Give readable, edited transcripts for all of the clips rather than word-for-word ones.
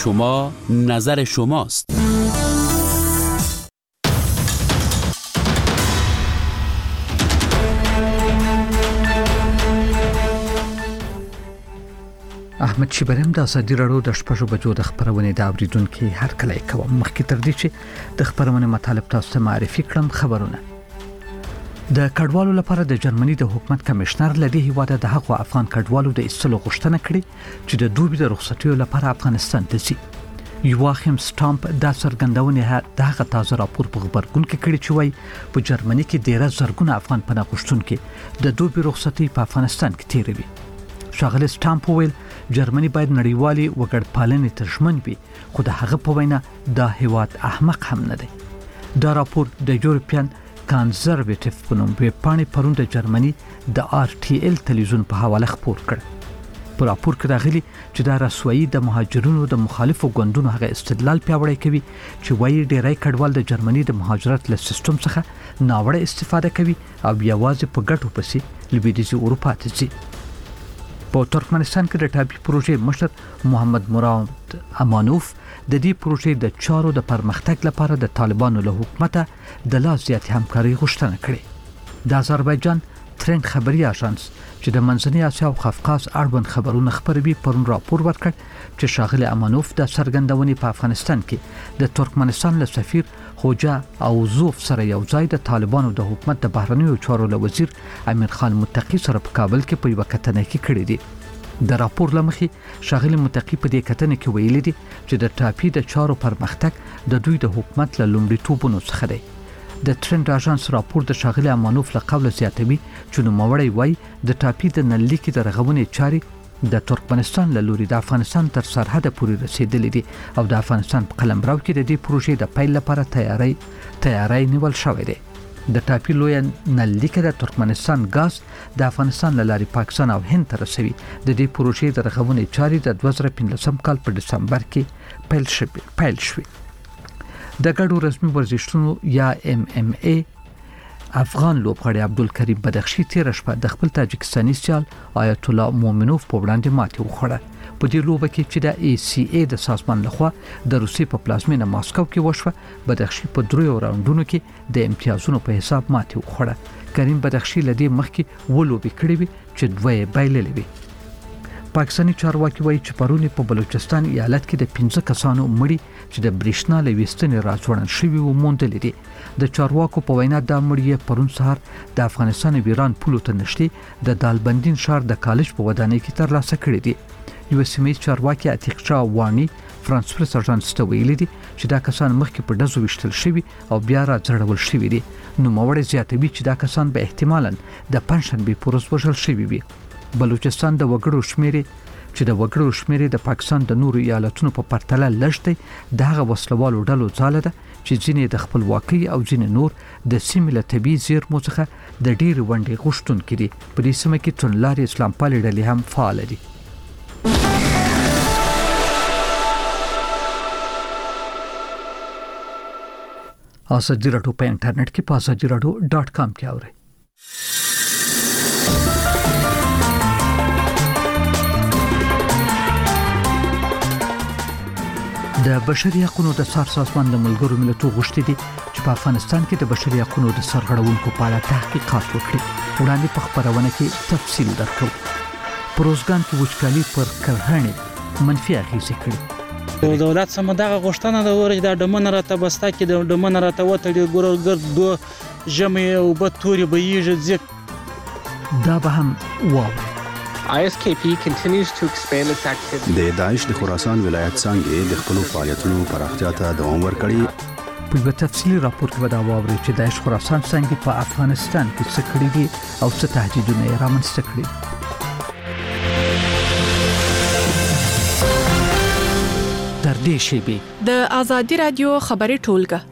شما نظر شماست. احمد شیبرم د ازادي راډیو د شپږ بجو د خبرونې د اوریدونکو هر کله کوم مخکې تر دې چې د خبرونې مطالب تاسو ته معرفي کړم. خبرونه د کډوالو لپاره د جرمني د حکومت کمشنر لدی هیواده د هغو افغان کډوالو د ایستلو غوښتنه کړې چې د دوی د رخصتیو لپاره افغانستان ته ځي. یواخیم سټامپ د سرګندونې د هغه تازه راپور په خبرګون کې کړی چې وایي په جرمني کې ډیره زرګونه افغان پناه غوښتونکي د دوی رخصتي په افغانستان کې تیروي. شاغلی سټامپ ویل جرمني باید نړیوالي وګړپالنې ته ژمن وي، خو د هغه په وینا دا هیواد احمق هم نه دی. دا راپور د یورپین کنزرویټیو په نوم ویبپاڼې پرون د جرمني د RTL تلویزیون په حواله خپور کړ. په راپور کې راغلي چې دا رسوایی د مهاجرونو د مخالفو ګوندونو هغه استدلال پیاوړی کوي چې وایي ډیری کډوال د جرمني د مهاجرت له سیستم څخه ناوړه استفاده کوي او یوازې په ګټو پسې لویدیځي اروپا ته ځي. په ترکمنستان کې د ټاپي پروژې مشر محمد مراد امانوف د دې پروژې د چارو د پرمختګ لپاره د طالبانو له حکومته د لا زیاتې همکاري غوښتنه کړې. د آذربایجان ترند خبري اژانس چې د منځنۍ اسیا او قفقاز اړوند خبرونه خپروي پرون راپور ورکړ چې شاغلی امانوف د سرګندونې په افغانستان کې د ترکمنستان له سفیر خوجا اوزوف سره یو ځای د طالبانو د حکومت د بهرنیو چارو له وزیر امیر خان متقی سره په کابل کې په یو کتنه کې کړی دی. د راپور لمخې شاغلی متقی په دې کتنه کې ویلي دي چې د ټاپي د چارو پرمختګ د دوی د حکومت له لومړیتوبونو څخه دی. د ترند اژانس راپور د شاغلی امانوف له قوله زیاتوي چې نوموړی وایي د ټاپي د نلي کې د رغونې چارې د ترکمنستان له لوري د افغانستان تر سرحد پورې رسیدلې دي او د افغانستان په قلمرو کې د دې پروژې د پیل لپاره تیاری نیول شوی دی. د ټاپي لوی نلي کې د ترکمنستان غاز د افغانستان له لارې پاکستان او هند ته رسوي. د دې پروژې د رغونې چارې د 2015 کال په دسمبر کې پیل شوې. د ګډو رسمي ورزشونو یا MMA افغان لوبغاړی عبدالکریم بدخشي تیر شپه د خپل تاجکستاني سیال آیت الله مومنوف په وړاندې ماتې وخوړه. په دې لوبه کې چې د ACA د سازمان لخوا د روسي په پلازمینه ماسکو کې وشوه، بدخشي په 3 راوندونو کې د امتیازونو په حساب ماتې وخوړه. کریم بدخشي لدی مخکې ولوبې کړې وي چې 2 بایللې وي. پاکستاني چارواکي وایي چې پرونی په بلوچستان ایالت کې د 15 کسانو مړي چې د برېښنا له ویستنې راځوړن شوي و موندل دي. د چارواکو په وینا دا مړي پرون سهار د افغانستان ویران پولو ته نشټي د دالبندین شهر د کالج په ودانۍ کې ترلاسه کړي دي. یو سیمه چارواکي عتیق شاه وانی فرانس پریس اژانس ته ویلي دي چې دا کسان مخکې په ډزو وشتل شوي او بیا راځړول شوي دي. نو موړ زیاتوي چې دا کسان به احتمالاً د پنځشنبه پورز وژل شوي وي. بلوچستان د وګړو شمیرې د پاکستان د نورو ایالتونو په پرتله لږ دی. دغه وسلوالو ډلو ځاله ده چې ځینې د خپلواکۍ او ځینې نور د سیمې له طبیعي زیرمو څخه د ډېر ونډې غوښتونکي دي. په دې سیمه کې توندلارې اسلام پالې ډلې هم فعال دي. ازادي راډیو په انټرنیټ کې په azadiراdio.com کې اورئ. د بشري حقوقو د سازمان د ملګرو ملتونو غوښتي دي چې په افغانستان کې د بشري حقوقو د سرغړونکو په اړه تحقیقات وکړي. وړاندې په خبرونه کې تفصیل درکړو. پروزګان کې وچکالي پر کرهڼې منفي اغېزې کړې. دولت سم دغه غوښتنه د ورج د ډمن راته بستا کې د ډمن راته وټړي ګورګر دو جمع او بتوري بهیږي ځکه دا به هم واو. ISKP continues to expand its activities. د داعش د خراسان ولایت څنګه د خپل فعالیتونو پراختیا ته دوام ورکړي. په یو تفصیلي راپور کې دا واوري چې داعش خراسان څنګه په افغانستان کې څه کړی دي او څه تهدیدونه یې رامنځته کړي. تر دې شیبې د ازادي رادیو خبري ټولګه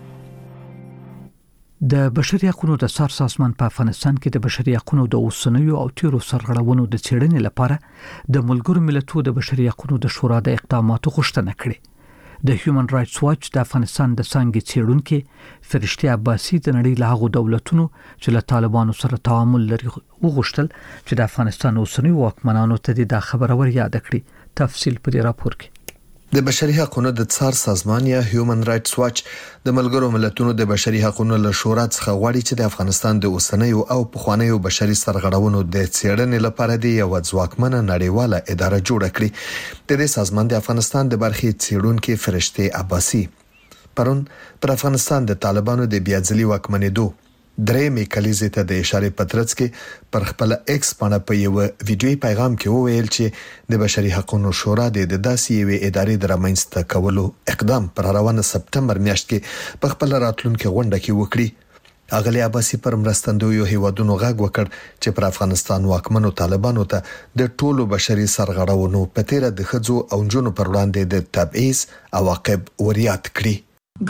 د بشري حقوقو د سازمان په افغانستان کې د بشري حقوقو د اوسنیو او تیرو سرغړونو د څېړنې لپاره د ملګرو ملتونو د بشري حقوقو د شورا د اقداماتو غوښتنه کړې. د هیومن رائټس واچ د افغانستان د څنګه څېړونکو فرشتي عباسي د نړۍ له هغو دولتونو چې له طالبانو سره تعامل لري وغوښتل چې د افغانستان اوسنیو واکمنانو ته د خبرو ور یاد کړي. تفصیل په دې راپور کې. د بشري حقوقو د څار سازمان یا هیومن رائټس واچ د ملګرو ملتونو د بشري حقوقو له شورا څخه غواړي چې د افغانستان د اوسنیو او پخوانیو بشري سرغړونو د څېړنې لپاره د یو ځواکمنه نړیواله اداره جوړه کړي. د دې سازمان د افغانستان د برخې څېړونکو فرشته عباسي پرون پر افغانستان د طالبانو د بیاځلي واکمنېدو درېمې کلیزې ته د اشاره پترڅ کې پر خپل ایکس باندې په یو ویډیوي پیغام کې وویل چې د بشري حقوقو شورا د داسې یوې ادارې د رامنځته کولو اقدام پر روانه سپتمبر میاشت کې په خپل راتلونکو غونډه کې وکړي. اغلی عباسي پر مرستندویو هیوادونو غږ وکړ چې پر افغانستان واکمنو طالبانو ته د ټولو بشري سرغړونو په تیر د خځو او جنونو پر وړاندې د تبعیض عواقب وریاد کړي.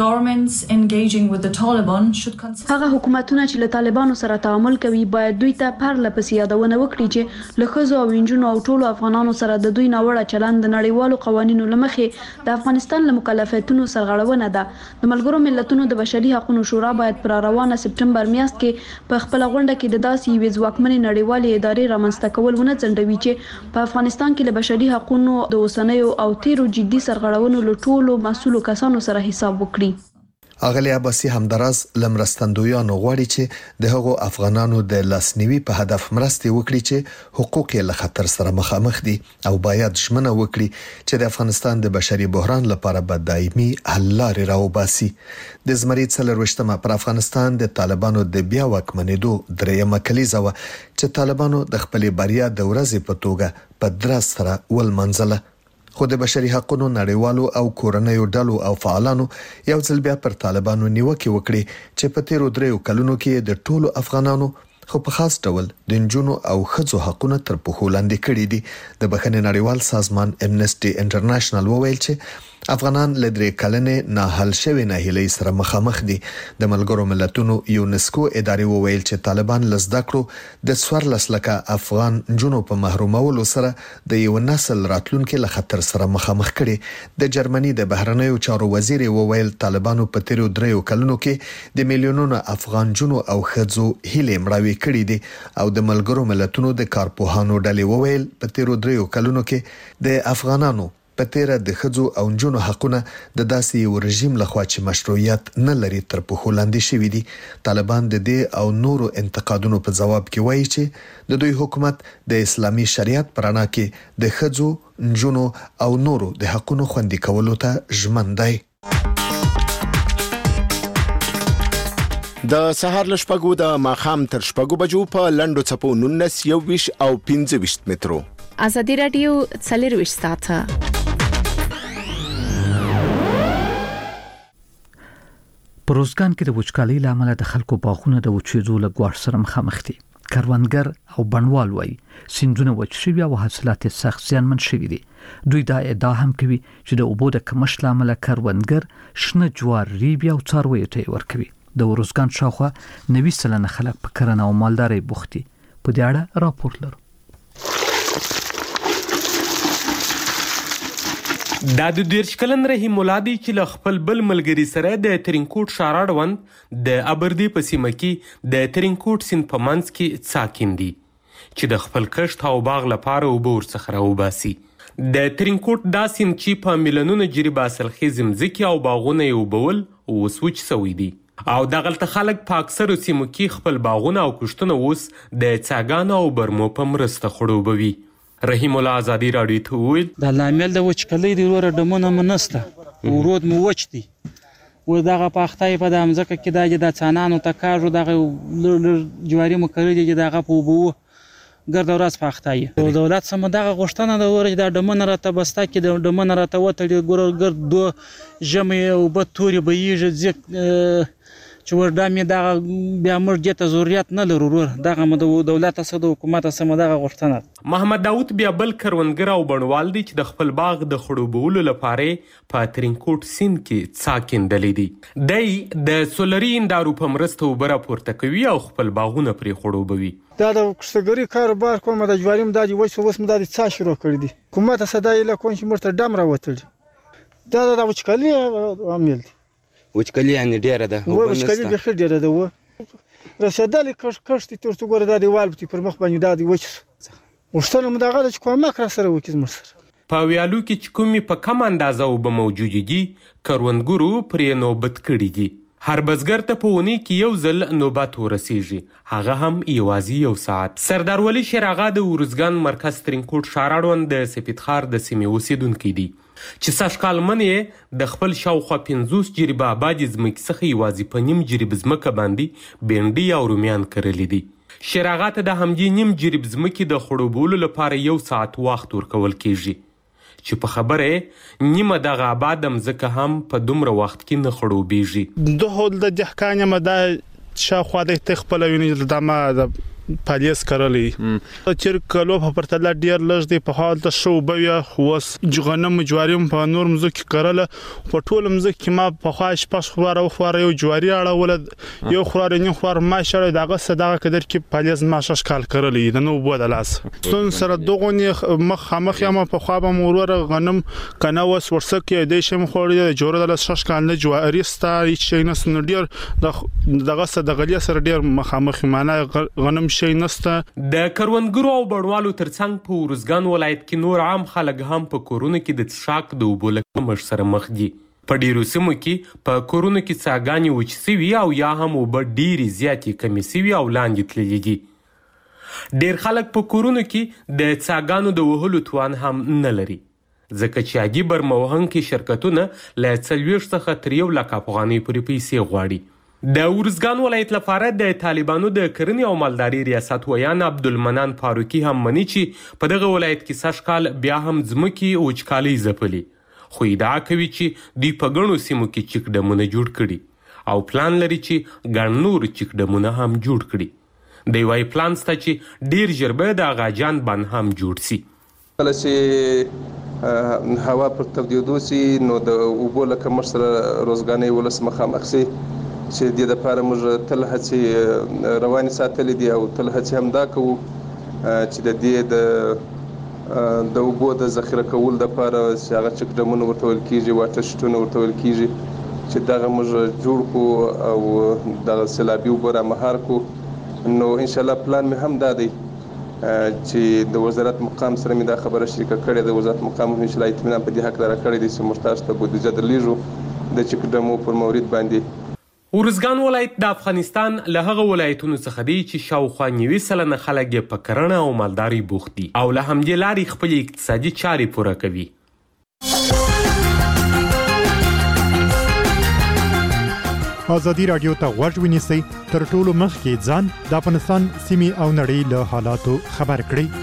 هغه حکومتونه چې له طالبانو سره تعامل کوي باید دوی ته پرله پسې یادونه وکړي چې له ښځو او نجونو او ټولو افغانانو سره د دوی ناوړه چلند د نړیوالو قوانینو له مخې د افغانستان له مکلفیتونو سرغړونه ده. د ملګرو ملتونو د بشري حقوقو شورا باید پر روانه سپتمبر میاشت کې په خپل غونډه کې د داسې یوې ځواکمنې نړیوالې ادارې رامنځته کول ونه ځنډوي چې په افغانستان کې له بشري حقوقو د اوسنیو او تیرو جدي سرغړونو له ټولو مسؤلو کسانو سره حساب وکړي. اغلی عباسي همدراز لمرستندویانو غواړي چې د هغو افغانانو د لاسنیوي په هدف مرستې وکړي چې حقوق یې له خطر سره مخامخ دي او باید ژمنه وکړي چې د افغانستان د بشري بحران لپاره به دایمي حل لارې راوباسي. د زمري 24مه پر افغانستان د طالبانو د بیا واکمنېدو درېمه کلیزه وه چې طالبانو د خپلې بریا د ورځې په توګه په دراز سره ولمنځله. خو د بشري حقوقو نړیوالو او کورنیو ډلو او فعالانو یو ځل بیا پر طالبانو نیوکه وکړي چې په تیرو 3 کلونو کې د ټولو افغانانو خو په خاص ډول د نجونو او ښځو حقوقونه تر پښو لاندې کړي دي. د بخښنې نړیوال سازمان امنسټي انټرنیشنل وویل چې افغانان له 3 کلنې نه حل شوی ناهیلۍ سره مخامخ دي. د ملګرو ملتونو یونسکو ادارې وویل چې طالبان لزده کړو د 14 لکه افغان جنونو په محرومولو سره د یو نسل راتلونکو له خطر سره مخامخ کړي. د جرمني د بهرنیو چارو وزیر وویل طالبانو په تیرو 3 کلونو کې د میلیونونو افغان جنونو او ښځو هیلې مړاوي کړي دي او د ملګرو ملتونو د کارپوهانو ډلې وویل په تیرو 3 کلونو کې د افغانانو په تیر د ښځو او نجونو حقونه د داسې یو رژیم لخوا چې مشروعیت نه لري تر پښو لاندې شوي دي. طالبان د دې او نورو انتقادونو په جواب کې وایي چې د دوی حکومت د اسلامي شریعت پر اړه کې د ښځو، نجونو او نورو د حقونو خوندي کولو ته ژمن دی. د سهار ل شپږو د ماخام تر شپږو بجو په لندو چپو 19 21 او 25 مترو. ازادي رادیو 24 ساعته. په روزګان کې د وچکالۍ لامل د خلکو باغونه د وچېدو له ګواښ سره مخامخ دي. کروندګر او بڼوال وایي سیندونه وچ شوي او حاصلات سخت زیانمن شوي دي. دوی دا ادعا هم کوي چې د اوبو د کمښت لامل کروندګر شنه جوار، ریبې او څارویو ته ورکوي. د روزګان شاوخوا 90% خلک په کرنه او مالدارۍ بوخت دي. په دې اړه راپور لرو. دا د 13 کلن رحیم الله دی چې له خپل بل ملګری سره د ترینکوټ شاراړوند د ابردي په سیمه کې د ترینکوټ سیند په منځ کې ساکن دي چې د خپل کښت او باغ لپاره اوبه ورڅخه راوباسي. د ترینکوټ دا سیند چې په میلیونونو جریب حاصلخیزې مځکې او باغونه یې اوبول اوس وچ سوي دي او دغلته خلک په اکثرو سیمو کې خپل باغونه او کښتونه اوس د څاګانو او برمو په مرسته خړوبوي. رحیم الله ازادي راډیو ته وویل د لامل د وچکالۍ د وروره ډمونه مو نسته، ورود مو وچ دی. و دغه پاختای په د مځکه کې د څانانو ته کاږو دغه جواري مو کړی دی دغه په اوبو ګرد ورځ پاختای. دولت سم دغه غوښتنه د ورج د ډمونه راته بستا کې د ډمونه راته وتړي ګور ګرد دو جمع او بتوري بهیږي ځکه چې وردا مې دغه بیا موږ دې ته ضرورت نه لرو. دغه مو د دولت سره د حکومت سره دغه غوښتنه. محمد داوود بیا بل کروندګر او بڼوال دی چې د خپل باغ د خړوبولو لپاره په ترینکوټ سیند کې څاکندلې دي. دی د سولري اندارو په مرسته اوبه راپورته کوي او خپل باغونه پرې خړوبوي. دا د کښتګرۍ کاروبار کوم د جواریم د وچ اوس مو د څا شروع کړی دي. حکومت صداي له کوم چې مرته ډم راوتل دا د وچکالۍ عامل دی. وچکالي یعنی ډیره ده. وچکالي به خیر ډیره ده. رسیدل کښت تر څو ګره د دیوال په پر مخ باندې د وچ وښتنه مداغه چې کومه کار سره وکړي مر سره په ویالو کې چې کومې په کم اندازه اوبه موجودې دي کروندګرو پرې نوبت کړي دي. هر بزګر ته په اونۍ کې یو ځل نوبت ورسیږي، هغه هم یوازې یو ساعت. سردار ولی شیر آغا د ارزګان مرکز ترینکوټ ښار اړوند د سپیدخار د سیمې اوسیدونکی دی چې سږکال منې د خپل شاوخوا 50 جریبه آبادې ځمکې څخه یوازې په نیم جریب ځمکه باندې بینډۍ او رومیان کرلي دي. شیر آغا ته د همدې نیم جریب ځمکې د خړوبولو لپاره یو ساعت وخت ورکول کیږي چې په خبره نیمه دغه آباد مځکه هم په دومره وخت کې نه خړوبېږي. د هول د دهقان یم د شاوخوا د تخپل یونی د ما د پالیس کرلی چې کلو په پرتله ډیر لږ دی په حال د شو بیا وس جغنم جواریم په نور مزه کړل په ټول مزه کې ما په خواش پس خواره یو جواری اړول یو خواره نه خوار ما شړ دغه صدقه قدر کې پالیس ما شکل کرلی د نو بوده لاس سن سره دغه مخ یم په خوابه مرور غنم کنه وس ورسکه د شم خوري جوړه د شکل نه جواری ستا هیڅ نه سن ډیر دغه صدقه سره ډیر مخامخ معنا غنم د کروندګرو او بڼوالو ترڅنګ په ارزګان ولایت کې نور عام خلک هم په کورونو کې د څښاک د اوبو له کمښت سره مخ دي. په ډیرو سیمو کې په کورونو کې څاګانې وچې سوي او یا هم اوبه ډیرې زیاتې کمې سوي او لاندې تللي دي. ډیر خلک په کورونو کې د څاګانو د وهلو توان هم نه لري ځکه چې عادي برموهونکي شرکتونه له 40 څخه تر 1 لک افغانۍ پورې پیسې غواړي. د ارزګان ولایت لپاره د طالبانو د کرنې او مالداري ریاست ویان عبدالمنان فاروقي هم مني چې په دغه ولایت کې سږکال بیا هم ځمکې وچکالۍ ځپلي، خو ادعا کوي چې دوی په ګڼو سیمو کې چک ډمونه جوړ کړي او پلان لري چې ګڼ نور چک ډمونه هم جوړ کړي. د وای پلان سته چې ډیر ژر به د اغاجان بند هم جوړ سي. کله چې هوا پر تودېدو سي نو د اوبو له کمښت سره روزګانۍ ولس مخامخ سي چې د لپاره موږ تل هڅې رواني ساتلې دي او تل هڅې هم دا کوو چې د دې د اوبو د ذخیره کول لپاره چې هغه چک ډمونه ورته ویل کیږي واټر شټونه ورته ویل کیږي چې دغه موږ جوړ کو او دغه سیلابي اوبه را مهار کو. نو ان شاء الله پلان مې هم دا دی چې د وزارت مقام سره مې دا خبره شریکه کړې ده. وزارت مقام ان شاء الله اطمینان په دې حق لري کړی دی چې محتاج ته بودیجه درلیږو د چک ډمو پر مورید باندې. ارزګان ولایت د افغانستان له هغه ولایتونو څخه دی چې شاوخوا 90% خلک په کرنه او مالداري بوخت دي او له همدې لارې خپل اقتصادي چارې پوره کوي. ازادي راډیو ته غوږ ونیسئ تر ټولو مخکې ځان د افغانستان سیمې او نړۍ له حالاتو خبر کړئ.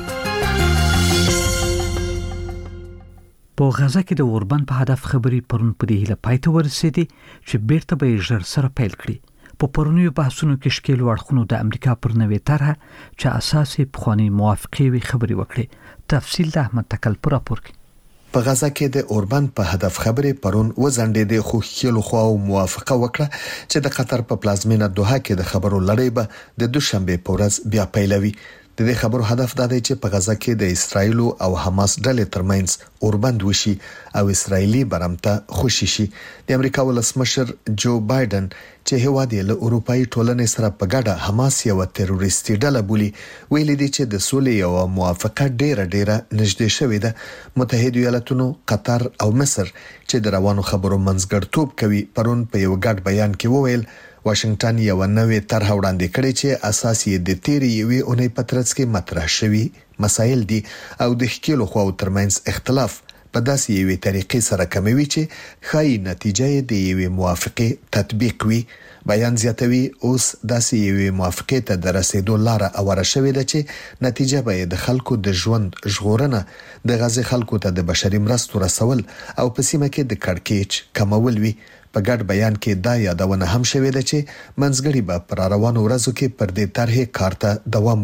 په غزا کې د اوربند په هدف خبري پرون په دې هله پای ته ورسېدې چې بیرته به ژر سره پیل کړي. په پرونیو بحثونو کې شکیل اړخونو د امریکا پر نوې طرحه چې اساس یې پخوانی موافقه وي خبري وکړي. تفصیل د احمد تکل پر راپور کې. په غزا کې د اوربند په هدف خبري پرون وزنډې خو خېلو خو موافقه وکړه چې د قطر په پلازمینه دوحه کې د خبرو لړۍ به د دوشنبه په ورځ بیا پیلوي. د دې خبرو هدف دا دی چې په غزا کې د اسرایل او حماس ډلې ترمنځ اوربند وشي او اسرایلی برمته خوشي شي. د امریکا ولسمشر جو بایدن چې هواد یې له اروپאי ټولنې سره په ګډه حماس یو تروریستي ډله بولي ویل دي چې د سولې او موافقه ډیره نږدې شوې ده. متحده ایالاتونو، قطر او مصر چې د روانو خبرو منځګړتوب کوي پرون په یو ګډ بیان کې وویل واشنگټن یو نوې طرح وړاندې کړې چې اساس یې د تیری یوې اونۍ په ترڅ کې مطرح شوی مسایل دي او د ښکېلو خواو ترمنځ اختلاف په داسې یوې طریقې سره کموي چې ښایي نتیجه یې د یوې موافقې تطبیق وي. بیان زیاتوي اوس داسې یوې موافقې ته د رسیدو لاره اوره شوې ده چې نتیجه به د خلکو د ژوند ژغورنه، د غزې خلکو ته د بشري مرستو رسول او په سیمه کې د کړکېچ کمول وي. په ګډ بیان کې دا یادونه هم شوې ده چې منځګړي به پر روانو ورځو کې پر دې طرحې کار ته دوام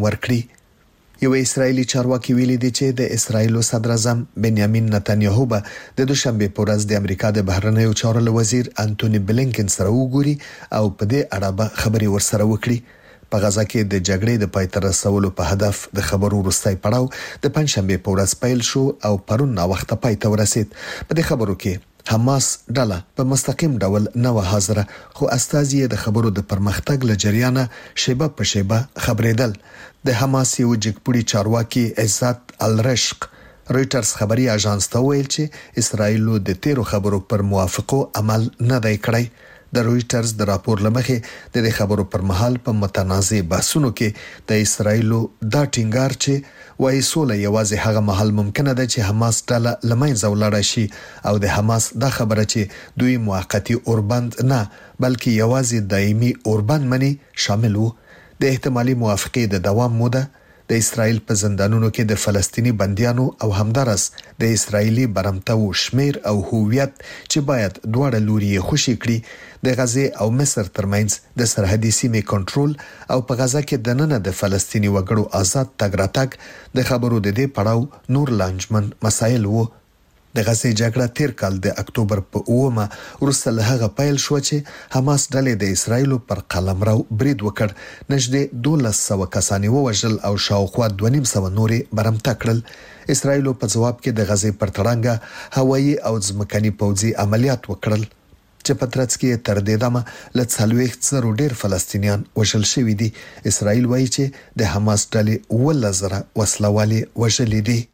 ورکړي. یو اسرایلی چارواکي ویلي دی چې د اسرایل صدر اعظم بنیامین نتنیاهو به د دوشنبه په ورځ د امریکا د بهرنیو چارو وزیر انټونی بلینکن سره وګوري او په دې اړه به خبري ورسره وکړي. په غزا کې د جګړې د پای ته رسولو په هدف د خبرو وروستۍ پړاو د پنځشنبه په ورځ پیل شو او پرون نا وخت پای ته ورسید. په دې خبرو کې حماس ډله په مستقیم ډول نه و حاضره، خو استازي د خبرو د پرمختګ له جریانه شیبه په شیبه خبرېدل. د حماس یو جګپوړي چارواکي عزت الرشق رويټرز خبري اژانس ته ویل چې اسرائیل د تیرو خبرو پر موافقو عمل نه دی کړی. د رويټرز د راپور لمخې د خبرو پر مهال په متنازع بحثونو کې د اسرائیل دا ټینګار چې وايي سوله یوازې هغه محل ممکنه ده چې حماس ډله لمنځه ولاړ شي او د حماس دا خبره چې دوی موقتی اوربند نه بلکې یوازې دایمي اوربند مني شامل وو. د احتمالي موافقې د دوام موده د اسرائیل په زندانونو کې د فلسطینی بنديانو او همدارس د اسرایلی برمتو شمیر او هویت چې باید دواړه لوري خوشي کړي د غزه او مصر ترمنځ د سرحدي سیمې کنټرول او په غزه کې د نن د فلسطینی وګړو آزاد تګ راتګ د خبرو د دې پړاو نور لانجمن مسایل وو. د غزه جګړه تیر کال د اکتوبر په 9 وروسته له هغه پیل شو چې حماس ډلې د اسرایل پر قلمرو برید وکړ. نږدې 1200 کسان ووژل او شاوخوا 250 نورې برمته کړل. اسرایل په جواب کې د غزه پر تړانګه هوایي او ځمکني پوځي عملیات وکړل چې په ترڅ کې تر دې دمه له 40,000 ډیر فلسطینیان وژل شوي دي. اسرایل وایي چې د حماس ډلې 1000 وسلوالي وژلې دي.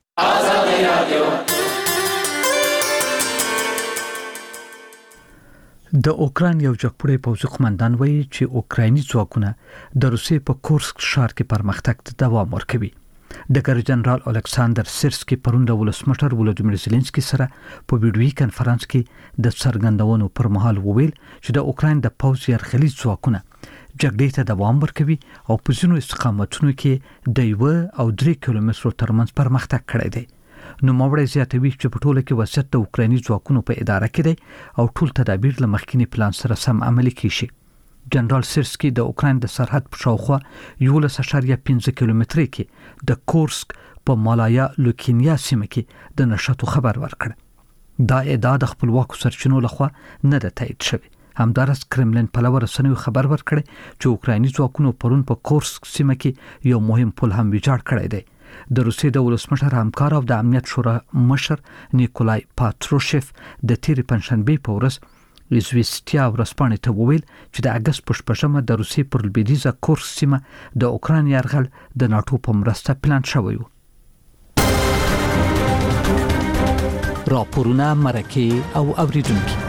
د اوکران یو جګپوړی پوځي قومندان وایي چې اوکرایني ځواکونه د روسیې په کورسک ښار کې پرمختګ ته دوام ورکوي. ډګر جنرال الکساندر سیرسکي پرون د ولسمشر ولودیمیر زيلنسکي سره په ویډیوي کانفرنس کې د څرګندونو پر مهال وویل چې د اوکراین د پوځي یرغلي ځواکونه جګړې ته دوام ورکوي او په ځینو استقامتونو کې د 1 او 3 کیلومترو ترمنځ پرمختګ کړی دی. نو موري زیاتوي چې په ټوله کې وضعیت د اوکرایني ځواکونو په اداره کې دی او ټول تدابیر له مخکینی پلان سره سم عملي کیږي. جنرال سیرسکي د اوکراین د سرحد په شاوخوا 11.5 کیلومتر کې د کورسک په مالایا لوکینیا سیمه کې د نشټو خبر ورکړ. دا ادعا د خپلواکو سرچینو لخوا نه ده تایید شوې. همدارس کرملین په لور رسنیو خبر ورکړ چې اوکرایني ځواکونو پرون په کورسک سیمه کې یو مهم پل هم ویجاړ کړی دی. د روسیې د ولسمشر همکار او د امنیت شورا مشر نیکولای پاتروشف د تیر پنځشنبه په ورځ ایزویستیا ورسپانې ته وویل چې د اگست په 8 د روسیې پر لویدیځه کورس سیمه د اوکراین یرغل د ناتو په مرسته پلان شوی و. راپورونه مرکه او اوریدونکو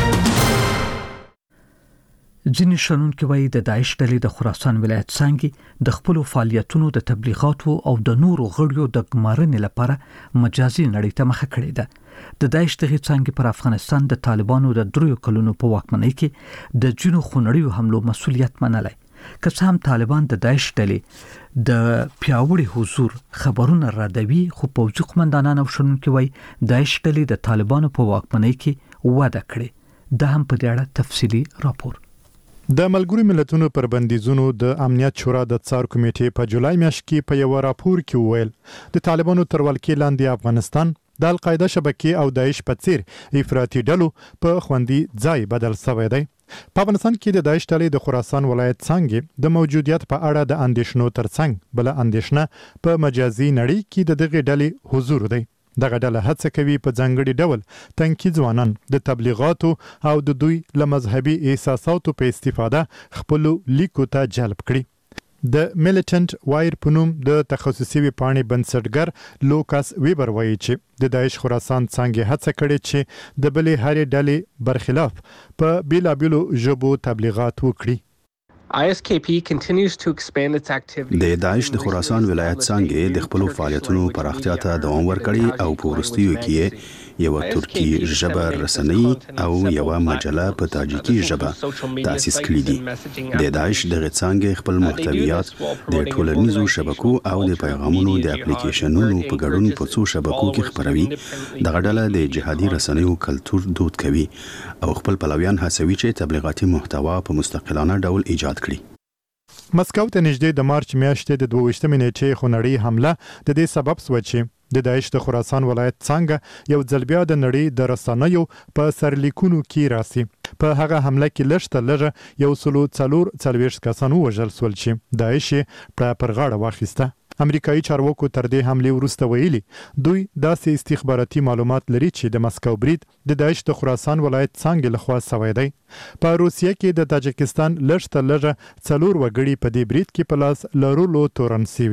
ځینې شنونکي وایي د داعش ډلې د خراسان ولایت څنګه د خپل فعالیتونو د تبلیغاتو او د نورو غړیو د ګمارنې لپاره مجازي نړۍ ته مخه کړې ده. د داعش دغه څنګه پر افغانستان د طالبانو د 3 کلونو په واکمنۍ کې د جنو خونړیو حملو مسؤلیت منلای. که څه هم طالبان د داعش ډلې د پیاوړي حضور خبرونه ردوي خو پوځي قومندانان او شنونکي وایي داعش ډلې د طالبانو په واکمنۍ کې وعده کړې. دا هم په دې اړه تفصیلی راپور. د ملګرو ملتونو پر بندیزونو د امنیت شورا د څار کمیټې په جولای میاشت کې په یو راپور کې وویل د طالبانو تر ولکې لاندې افغانستان د القاعده شبکې او داعش په څیر افراطي ډلو په خوندي ځای بدل شوی دی. په افغانستان کې د داعش ډلې د خراسان ولایت څنګه د موجودیت په اړه د اندېښنو ترڅنګ بل اندېښنه په مجازي نړۍ کې د دغه ډلې حضور دی. دغه ډله هڅه کوي په ځانګړي ډول تنکي ځوانان د تبلیغاتو او د دوی له مذهبي احساساتو په استفاده خپل لیکو ته جلب کړي. د میلیټنټ وایر په نوم د تخصصي ویبپاڼې بنسټګر لوکاس ویبر وایي چې د داعش خراسان څنګه هڅه کړې چې د بلې هرې ډلې برخلاف په بیلابیلو ژبو تبلیغات وکړي. ISKP continues to expand its activities. د داعش د خراسان ولایت څنګه د خپل فعالیتونو پراختیا ته دوام ورکړي او په وروستیو کې یو ترکی ژبه رسنۍ او یو مجله په تاجیکي ژبه تاسیس کړې دي. د داعش د څنګه خپل محتویات د ټولنیزو شبکو او د پیغامونو د اپلیکیشنونو په ګډون په څو شبکو کې خپروي. د غډله د جهادي رسنیو کلچر دود کوي او خپل پلویان هڅوي چې تبلیغاتي محتوا په مستقلانه ډول ایجاد کړي. مسکو ته نږدې د مارچ میاشتې د 22 نیټې خونړۍ حمله د دې سبب شو چې د داعش د خراسان ولایت څنګه یو ځل بیا د نړۍ د رسنیو په سرلیکونو کې راسي. په هغه حمله کې لږ لږه یو سلو څلور کسان وژل شول چې داعش پر غاړه واخیسته. امریکایي چارواکو تر دې حمله وروسته ویلي دوی داسې استخباراتي معلومات لري چې د مسکو برید د داعش د خراسان ولایت څنګه لخوا شوی دی. په روسیه کې د تاجکستان لږ لږه 4 وګړي په دې برید کې په لاس لرلو تورن شوي دي.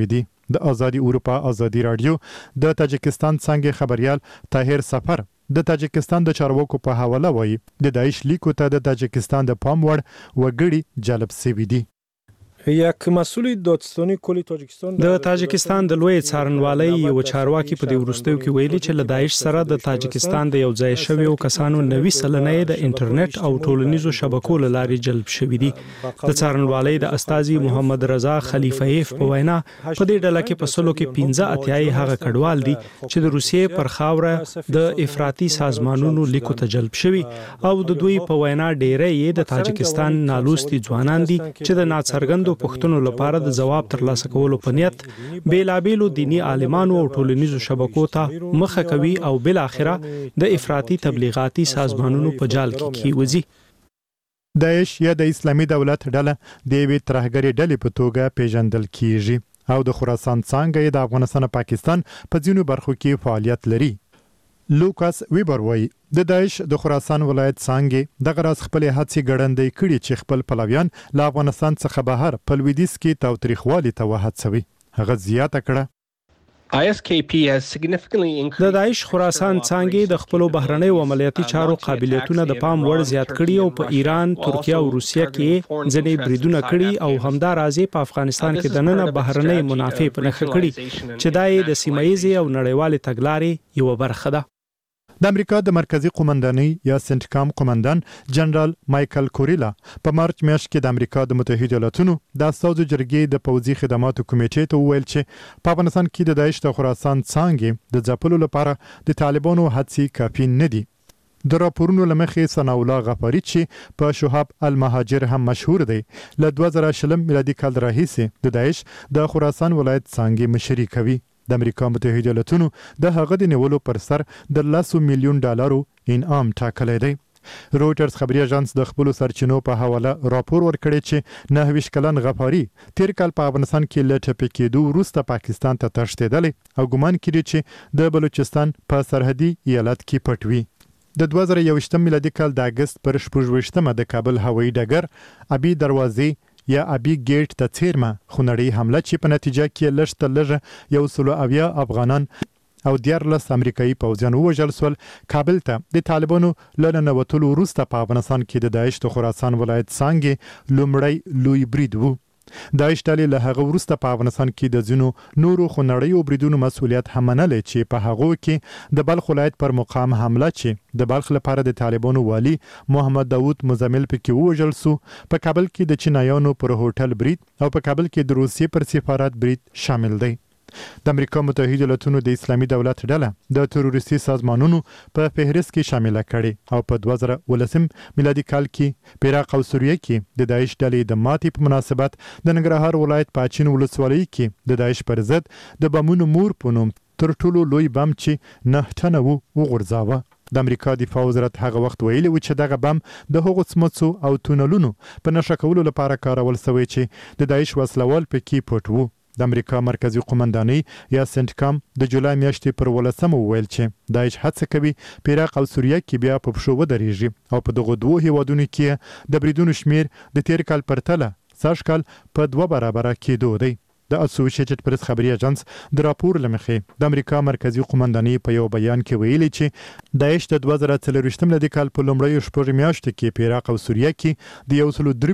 د ازادي اروپا ازادي رادیو د تاجکستان څنګه خبريال طاهر سفر د تاجکستان د چارواکو په حواله وایي د داعش لیکو ته د تاجکستان د پام وړ وګړي جلب شوي دي. یک مسئول دادستانی کل تاجکستان د تاجکستان د لوی څارنوالۍ یو چارواکي په دې وروستیو کې ویلي چې له داعش سره د تاجکستان د یو ځای شویو کسانو 90 سلنه د انټرنیټ او ټولنیزو شبکو له لارې جلب شوي دي. د څارنوالۍ د استاذي محمد رضا خلیفهیف په وینا په دې ډله کې په سلو کې 15 اتیاي هغه کډوال دي چې د روسیې پر خاوره د افراطي سازمانونو لیکو ته جلب شوي او د دوی په وینا ډېری یې د تاجکستان نالوستي ځوانان دي چې د ناڅرګندو پښتنو لپاره د جواب ترلاسه کولو په نیت بیلابیلو دینی عالمانو او ټولنیزو شبکو ته مخه کوي او بل اخره د افراطي تبلیغاتي سازمانونو په جال کې کیوځي. داعش یا د اسلامي دولت ډله د یوې ترهګرې ډلې په توګه پیژندل کیږي او د خراسان څنګه د افغانستان او پاکستان په ځینو برخو کې فعالیت لري. لوکاس ویبر وایي د داعش د خراسان ولایت څنګه د غراس خپل هڅې ګړندې کړي چې خپل پلویان له افغانستان څخه بهر په لویدیځ کې تاوتریخوالي ته وهڅوي. هغه زیاته کړه د داعش خراسان څنګه د خپل بهرنۍ او عملیاتي چارو قابلیتونه د پام وړ زیات کړي او په ایران، ترکیه او روسیه کې ځنې بریدونه کړي او همدا راځي په افغانستان کې د نن بهرنۍ منافع په نخښه کړي چې دای د سیمایي او نړیوال تګلارې یو برخه ده. د امریکا د مرکزی قومندانۍ یا سنټکام قومندان جنرال مایکل کوریلا په مارچ میاشت کې د امریکا د متحده ایالاتونو د اساسو جرګې د پوځي خدماتو کمیټې ته وویل چې په افغانستان کې د داعش د خراسان څنګه د ځپلو لپاره د طالبانو هڅې کافي نه دي. د راپورونو لمخې ثناء الله غفاری چې په شهاب المهاجر هم مشهور دی له 2020 میلادي کال راهیسې د داعش د خراسان ولایت څنګه مشري کوي. د امریکا متحده ایالاتونو د هغه د نیولو پر سر د $100 میلیون انعام ټاکلی دی. رويټرز خبري اژانس د خپل سرچینو په حواله راپور ورکړی چې 29 کلن غفاری تیر کال په افغانستان کې لټه کېدو وروسته پاکستان ته تښتېدلی او ګمان کړي چې د بلوچستان په سرحدي ایالت کې پټ وي. د 2021 میلادي کال د اگست پر 28 د کابل هوایي ډګر ابي دروازې یا ابي ګیټ ته څیرمه خونړی حمله چې په نتیجه کې لږ تر 170 افغانان او 14 امریکایي پوځیان ووژل شول. کابل ته د طالبانو له ننوتلو وروسته په افغانستان کې د داعش د خراسان ولایت څنګه لومړی لوی برید وو. داعش ډلې له هغه وروسته په افغانستان کې د ځینو نورو خونړیو بریدونو مسؤلیت هم منلی چې په هغو کې د بلخ ولایت پر مقام حمله چې د بلخ لپاره د طالبانو والی محمد داوود مزمل پکې ووژل شو، په کابل کې د چینایانو پر هوټل برید او په کابل کې د روسیې پر سفارت برید شامل دی. د امریکا متحده ایالاتونو د اسلامي دولت ډله د تروریستي سازمانونو په فهرست کې شامل کړي او په 2019 میلادي کال کې په عراق او سوریه کې د داعش ډلې د ماتې په مناسبت د ننګرهار ولایت پاچین ولسوالۍ کې د داعش پر ضد د بمونو مور په نوم تر ټولو لوی بم چې 9 ټنه وغورځاوه. د امریکا دفاع وزارت هغه وخت ویلي و چې دغه بم د هغو سمڅو او تونلونو په نشه کولو لپاره کارول شوی چې د داعش وسلوال پکې پټ وو. د امریکا مرکزی قومندانۍ یا سنټکام د جولای میاشتې پر 18 وویل چې داعش هڅه کوي په عراق او سوریه کې بیا په پښو ودرېږي او په دغه دوه هیوادونو کې د بریدونو شمیر د تیر کال پرتله سږ کال په 2 برابره کېدو دی. د اسوسییټډ پریس خبري اژانس د راپور لمخې د امریکا مرکزی قومندانۍ په یو بیان کې ویلي چې داعش د 2023 میلادي کال په لومړیو شپږ میاشتو کې په عراق او سوریه کې د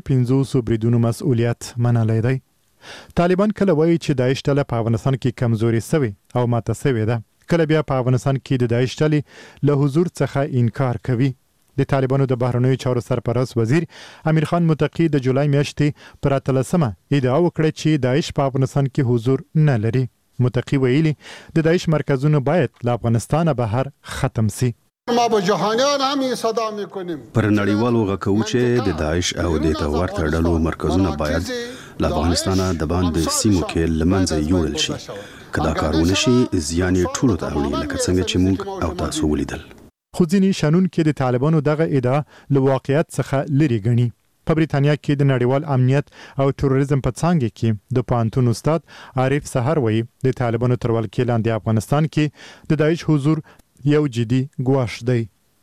153 بریدونو مسؤلیت منلی دی. طالبان کله وایي چې داعش ډله په افغانستان کې کمزوري شوی او ماته شوی ده، کله بیا په افغانستان کې د داعش ډلې له حضور څخه انکار کوي. د طالبانو د بهرنیو چارو سرپرست وزیر امیر خان متقی د جولای میاشتې پر 13 ادعا وکړه چې داعش په افغانستان کې حضور نه لري. متقی ویلي د داعش مرکزونه باید له افغانستان بهر ختم شي. ما به جهانیان هم صدا میکنیم. پر نړیوالو غکو چې د داعش او د ورته ډلو مرکزونه باید له افغانستان د باندې سیمو کې لمنځه یوړل شي. کدا کارونه شي زیان ټولو ته اړوي لکه څنګه چې موږ او تاسو ولیدل. خو ځینې شنون کې د طالبانو دغه ادعا له واقعیت څخه لري ګڼي. په بریتانیا کې د نړیوال امنیت او تروریزم په څانګه کې د پوهنتون استاد عارف سحر وایي د طالبانو تر ولکې لاندې افغانستان کې د داعش حضور یو جدي ګواښ دی.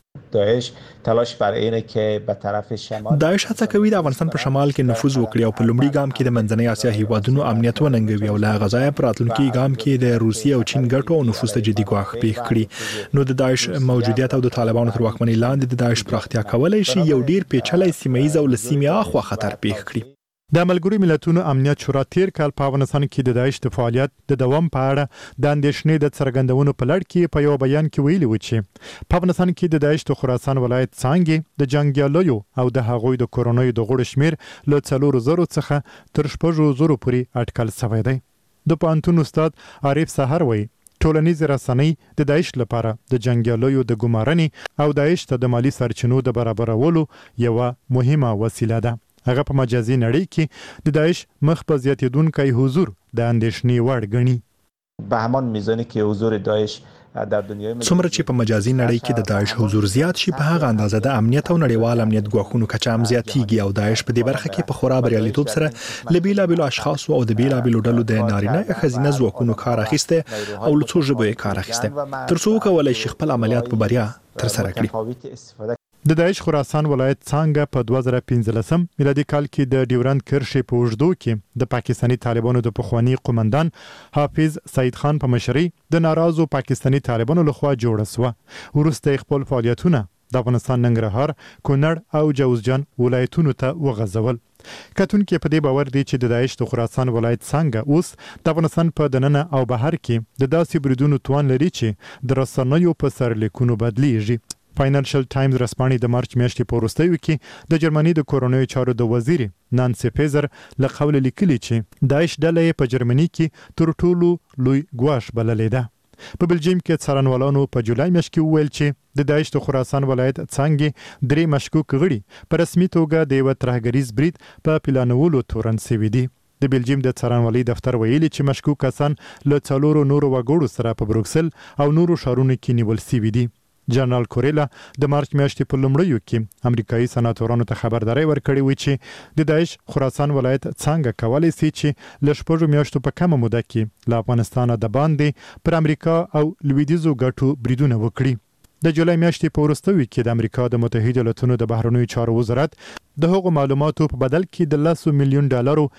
داعش تلاش بر اینه که به طرف شمال داعش هڅه کوي د افغانستان په شمال کې نفوذ وکړي او په لومړي ګام کې د منځنۍ اسیا هیوادونو امنیت وننګوي او لا غزا په راتلونکي ګام کې د روسیې او چین ګټو او نفوذ ته جدي ګواښ پیښ کړي. نو د داعش موجودیت او د طالبانو تر واکمنۍ لاندې د داعش پراختیا کولای شي یو ډیر پیچلې سیمه او لسیمه اخوا خطر پیښ کړي. د ملګرو ملتونو امنیت شورا تیر کال په افغانستان کې د داعش د فعالیت د دوام په اړه د اندېښنې د څرګندونو په لړ کې په یو بیان کې ویلي و چې په افغانستان کې د داعش د خراسان ولایت څنګه د جنگیالیو او د هغوی د کورونیو د غړو شمیر له 4,000 څخه تر 6,000 پورې اټکل شوی دی. د پوهنتون استاد عارف سحر وایي ټولنیز رسنۍ د داعش لپاره د جنگیالیو د ګمارنې او داعش ته د مالی سرچینو د برابرولو یو مهمه وسیله ده. هغه په مجازي نړۍ کې د داعش مخ په زیاتیدونکي حضور د اندېښنې وړ ګڼي. به همان میزانی که حضور داعش در دنیای څومره چې په مجازي نړۍ کې د داعش حضور زیات شي په هغه اندازه د امنیت او نړیوال امنیت ګواښونو کچه هم زیاتېږي او داعش په دې برخه کې په خورا بریالیتوب سره له بیلابیلو اشخاصو او د بیلابیلو ډلو د نارینه یا ښځینه ځواکونو کار اخیسته او له څو ژبو یې کار اخیسته تر څو وکولای شي خپل عملیات په بریا ترسره کړي. د داعش خراسان ولایت څنګه په 2015 میلادي کال کې د ډیورند کرښې په اوږدو کې د پاکستاني طالبانو د پخوانی قومندان حافظ سعید خان په مشرۍ د ناراضو پاکستاني طالبانو لخوا جوړه شوه. وروسته خپل فعالیتونه د افغانستان ننګرهار، کونړ او جوزجان ولایتونو ته وغځول. کتونکو په دې باور دي چې د داعش د خراسان ولایت څنګه اوس د افغانستان په دننه او بهر کې د داسې بریدونو توان لري چې د رسنیو په سرلیکونو بدلیږي. فاینانشل ټایمز رسمانی د مارچ میاشتې په وروستیو کې د جرمني د کورونیو چارو د وزیر نانسی فیزر له قول لیکلي چې داعش ډله په جرمني کې تر ټولو لوی ګواښ بللې ده. په بلجیم کې څارنوالانو په جولای میاشت کې وویل چې د داعش د خراسان ولایت څنګه 3 مشکوک غړي په رسمي توګه د یو ترهګریز برید په پلانولو تورن شوي دي. د بلجیم د څارنوالۍ دفتر ویلي چې مشکوک کسان له 4 نورو وګړو سره په بروکسل او نورو ښارونو کې نیول شوي دي. جنرال کوریلا د مارچ میاشتې په لومړیو کې امریکایي سناتورانو ته خبرداري ورکړې و چې د داعش خراسان ولایت څنګه کولای شي چې ل 6 میاشتو په کمه موده کې له افغانستان د باندې پر امریکا او لویدیزو ګټو بریدونه وکړي. د جولای میاشتې په وروستیو کې د امریکا د متحده ایالاتونو د بهرنیو چارو وزارت د هغو معلوماتو په بدل کې د $100 میلیون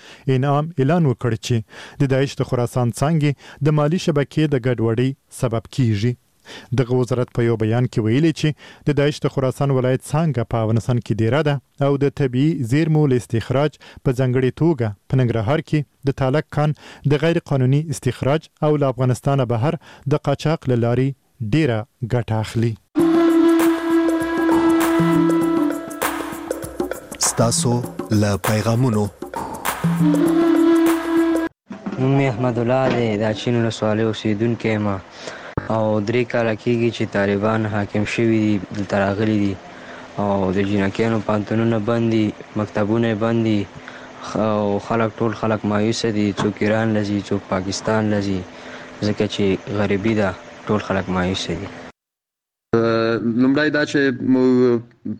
انعام اعلان وکړ چې د داعش د خراسان څنګه د مالی شبکې د ګډوډۍ سبب کیږي. دغه وزارت په یو بیان کې ویلي چې د داعش د خراسان ولایت څنګه په افغانستان کې ډیره ده او د طبي زیرمو له استخراج په ځانګړي توګه په ننګرهار کې د تالک کان د غیر قانوني استخراج او له افغانستان بهر د قاچاق لاري ډیره ګټه اخلي. ستاسو له پیغامونو نوم احمد الله دی د چین ولسوالۍ اوسیدونکی یم او 3 کاله کېږي چې طالبان حاکم شوي دي دلته راغلي دي او د جینکیانو پوهنتونونه بند دي، مکتبونه بند دي او ټول خلک مایوسه دي. څوک ایران لځي، څوک پاکستان لځي ځکه چې غریبي ده، ټول خلک مایوسه دي. لومړی دا چې موږ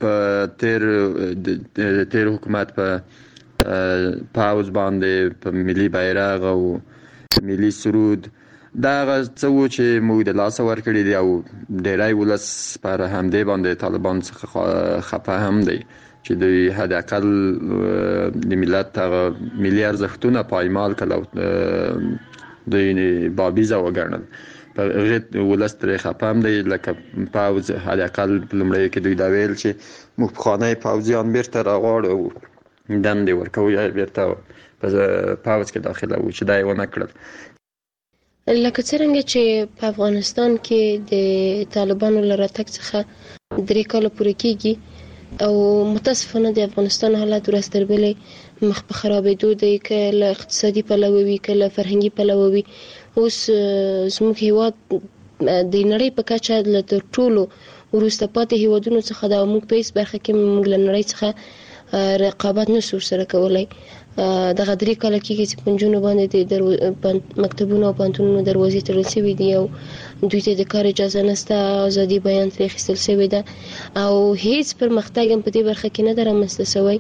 په تیر حکومت په پاوز باندې په ملي بیرغ او ملي سرود دا څه و چې موږ د لاسه ورکړي دي او ډیری ولس پر همدې باندې طالبان څخه خفه هم دی چې دوی حد اقل د ملت ملي ارزښتونه پایمال کړل او دوی بابیزه وګڼل. په ولس ترې خفه هم دی. لکه پاوز حد اقل په لومړیو کې دوی دا ویل چې موږ پخوانی پوځیان بیرته راغواړو او دندې ورکوو یا بیرته په پاوز کې داخله وو چې دا یې ونه کړل. لکه څرنګه چې په افغانستان کې د طالبانو له راتګ څخه 3 کاله پوره کېږي او متاسفانه د افغانستان حالات ورځ تر بلې مخ په خرابېدو دی، که له اقتصادي پلوه وي که له فرهنګي پلوه وي. اوس زموږ هیواد د نړۍ په کچه له تر ټولو وروسته پاتې هیوادونو څخه ده او موږ په هېڅ برخه کې موږ له نړۍ څخه رقابت نشو ورسره کولی. دغه 3 کاله کېږي چې په نجونو باندې د مکتبونو او پوهنتونونو دروازې تړل شوي دي او دوی ته د کار اجازه نشته، ازادي بیان ترې اخیستل شوې ده او هیڅ پرمختګ هم په دې برخه کې نه ده رامنځته شوی.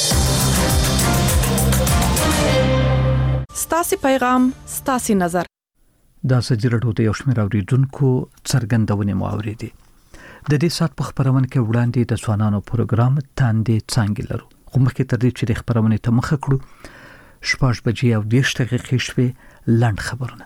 ستاسې پیغام ستاسې نظر. دا سجرټو ته یو شمېر اوریدونکو څرګندونې مو اورېدې. د دې سات په خبرونه کې وړاندې د ځوانانو پروګرام تاندې څنګه لرو خو مخکې تر دې چې د خبرونه ته مخه کړو 6 بجې او 10 دقیقې شوي لاند خبرونه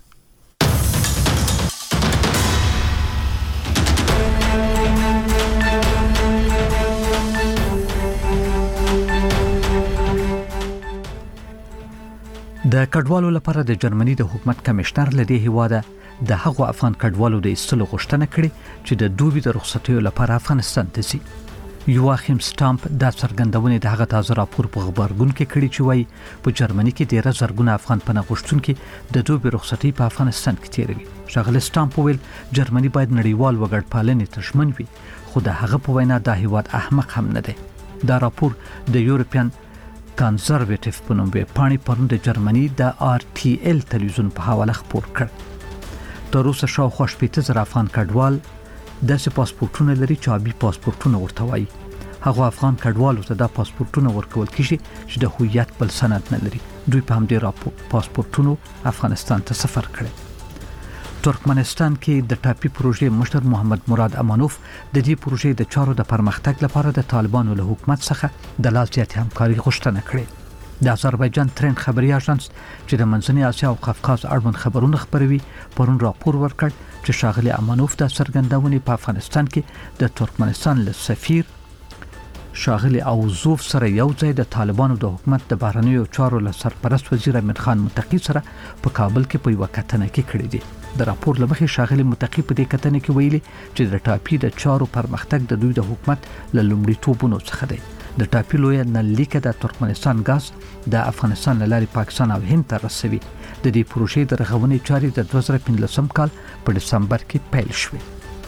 د کډوالو لپاره د جرمني د حکومت کمشنر لدی هواده د هغو افغان کډوالو د ایستلو غوښتنه کړې چې د دوبي د رخصتیو لپاره افغانستان ته ځي یواخیم سټامپ د څرګندونې د هغه تازه راپور په خبرګون کې کړی چې وایي په جرمني کې ډیره زرګونه افغان پناه غوښتونکي د دوبي رخصتي په افغانستان کې تیروي ښاغلی سټامپ ویل جرمني باید نړیوال وګړپالنې ته ژمن وي خو د هغه په وینا دا هیواد احمق هم نه دی دا راپور د یورپین کنزرویټیو په نوم پاڼې پرون د جرمني د RTL تلویزیون په حواله خبر کړ تر اوسه شاوخوا 80,000 افغان کډوال داسې پاسپورتونه لري چې ابي پاسپورتونه ورته وایي هغه افغان کډوالو ته دا پاسپورتونه ورکول کیږي چې د هویت بل سند نه لري دوی په همدې پاسپورتونو افغانستان ته سفر کړي ترکمنستان کې د ټاپي پروژې مشر محمد مراد امانوف د دې پروژې د چارو د پرمختګ لپاره د طالبانو له حکومت څخه د لا زیاتې همکاري غوښتنه کړې د آذربایجان ترند خبري اژانس چې د منځنۍ اسیا او قفقاز اړوند خبرونه خبروي پرون راپور ورکړ چې ښاغلی امانوف د څرګندونې په افغانستان کې د ترکمنستان له سفیر ښاغلی اوزوف سره یو ځای د طالبانو د حکومت د بهرنیو چارو له سرپرست وزیر امین خان متقی سره په کابل کې په یوه کتنه کې کړې دي د راپور له مخې ښاغلی متقی په دې کتنه کې ویلي چې د ټاپي د چارو پرمختګ د دوی د حکومت له لومړیتوبونو څخه دی د ټاپي لویه نلیکه د ترکمنستان غاز د افغانستان له لارې پاکستان او هند ته رسوي د دې پروژې د رغونې چارې د 2015 کال په دسمبر کې پیل شوې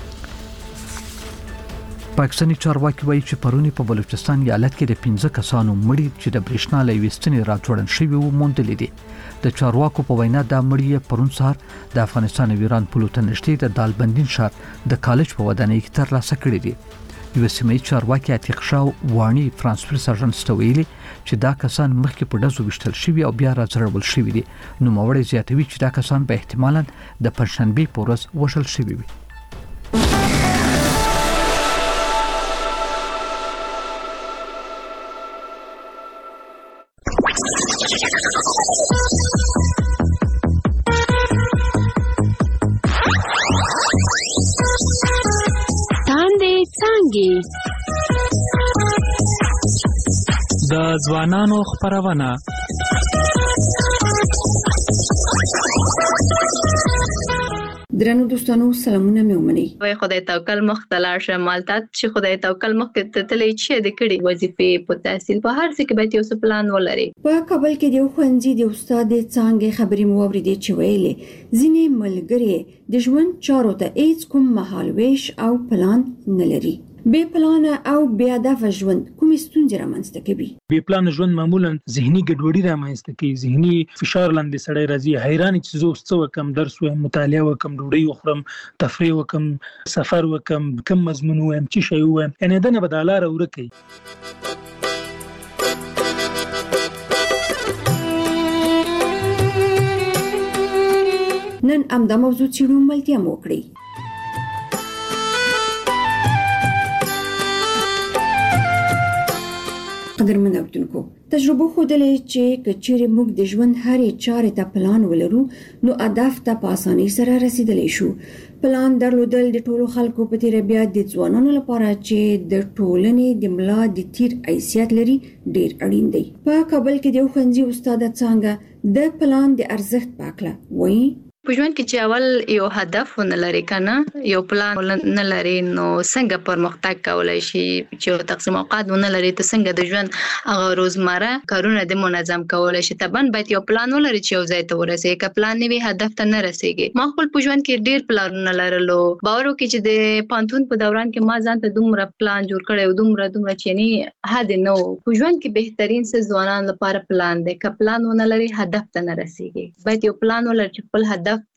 پاکستاني چارواکي وایي چې پرونی په بلوچستان ایالت کې د 15 کسانو مړي چې د برېښنا له وستنې راځوړن شوی وو موندل دي د چارواکو په وینا دا مړي پرون سهار د افغانستان او ایران پلوته نشټي د دالبندین ښار د کالج په ودانۍ کې ترلاسه کړی دي یو سیمه چارواکي عتیق شاه وانی فرانس پریس اژانس ته ویلي چې دا کسان مخکې په ډزو وشتل شوی او بیا راځړول شوی دي نو موري زیاتوي چې دا کسان به احتمالاً د پنځشنبه په ورځ وشل شوی وي د ځوانانو خبرونه درنو دوستانو سلامونه مې ومني وای خدای توکل مختلار شمالتات چې خدای توکل مخ ته تلې چې د کړي وظیفه په تحصیل په هر څه کې به یو پلان ولري په کابل کې د خوندزي د استاد څنګه خبري موریدي چې ویلې ځینې ملګری د ژوند چارو ته هیڅ کوم مهالويش او پلان نه لري بے پلان او بے هدف ژوند کوم ستونزې رامنځته کوي بے پلان ژوند معمولا ذهني ګډوډي رامنځته کوي ذهني فشار لاندې سړی راځي حیران چې زه څه وکم درس وایم مطالعه وکم ډوډۍ وخورم تفریح وکم سفر وکم کوم مضمون وایم چې شی وایم یعنی دنه بدالار ورکه نن امدا موضوع چې ملتیا موکړي قدرمن اوردونکو تجربه خودلې چې کچېره موږ د ژوند هرې چارې ته پلان ولرو نو هدف ته په اسانۍ سره رسیدلی شو پلان درلودل د ټولو خلکو په تیر بیا د ځوانانو لپاره چې د ټولنې د ملا د تیر حیثیت لري ډیر اړین دی په کابل کې د خوندزي استاد څنګه د پلان د ارزښت پاکله وایي په ژوند کې چې اول یو هدف نه لري کنه یو پلان نه لري نو څنګه پرمختګ کولای شي چې تقسیم اوقات نه لري ته څنګه د ژوند هغه روزمره کارونه د منظم کولای شي طبعا باید یو پلان ولري چې یو ځای ته ورسېږي که پلان نه وي هدف ته نه رسېږي ما خپل په ژوند کې ډیر پلانونه لرلو باور وکړي چې د پانتون په دوران کې ما ځان ته دومره پلان جوړ کړی دومره چې نه حد نه په ژوند کې بهترین څه ځوانان لپاره پلان دی که پلان نه لري هدف ته نه رسېږي باید یو پلان ولري چې خپل هدف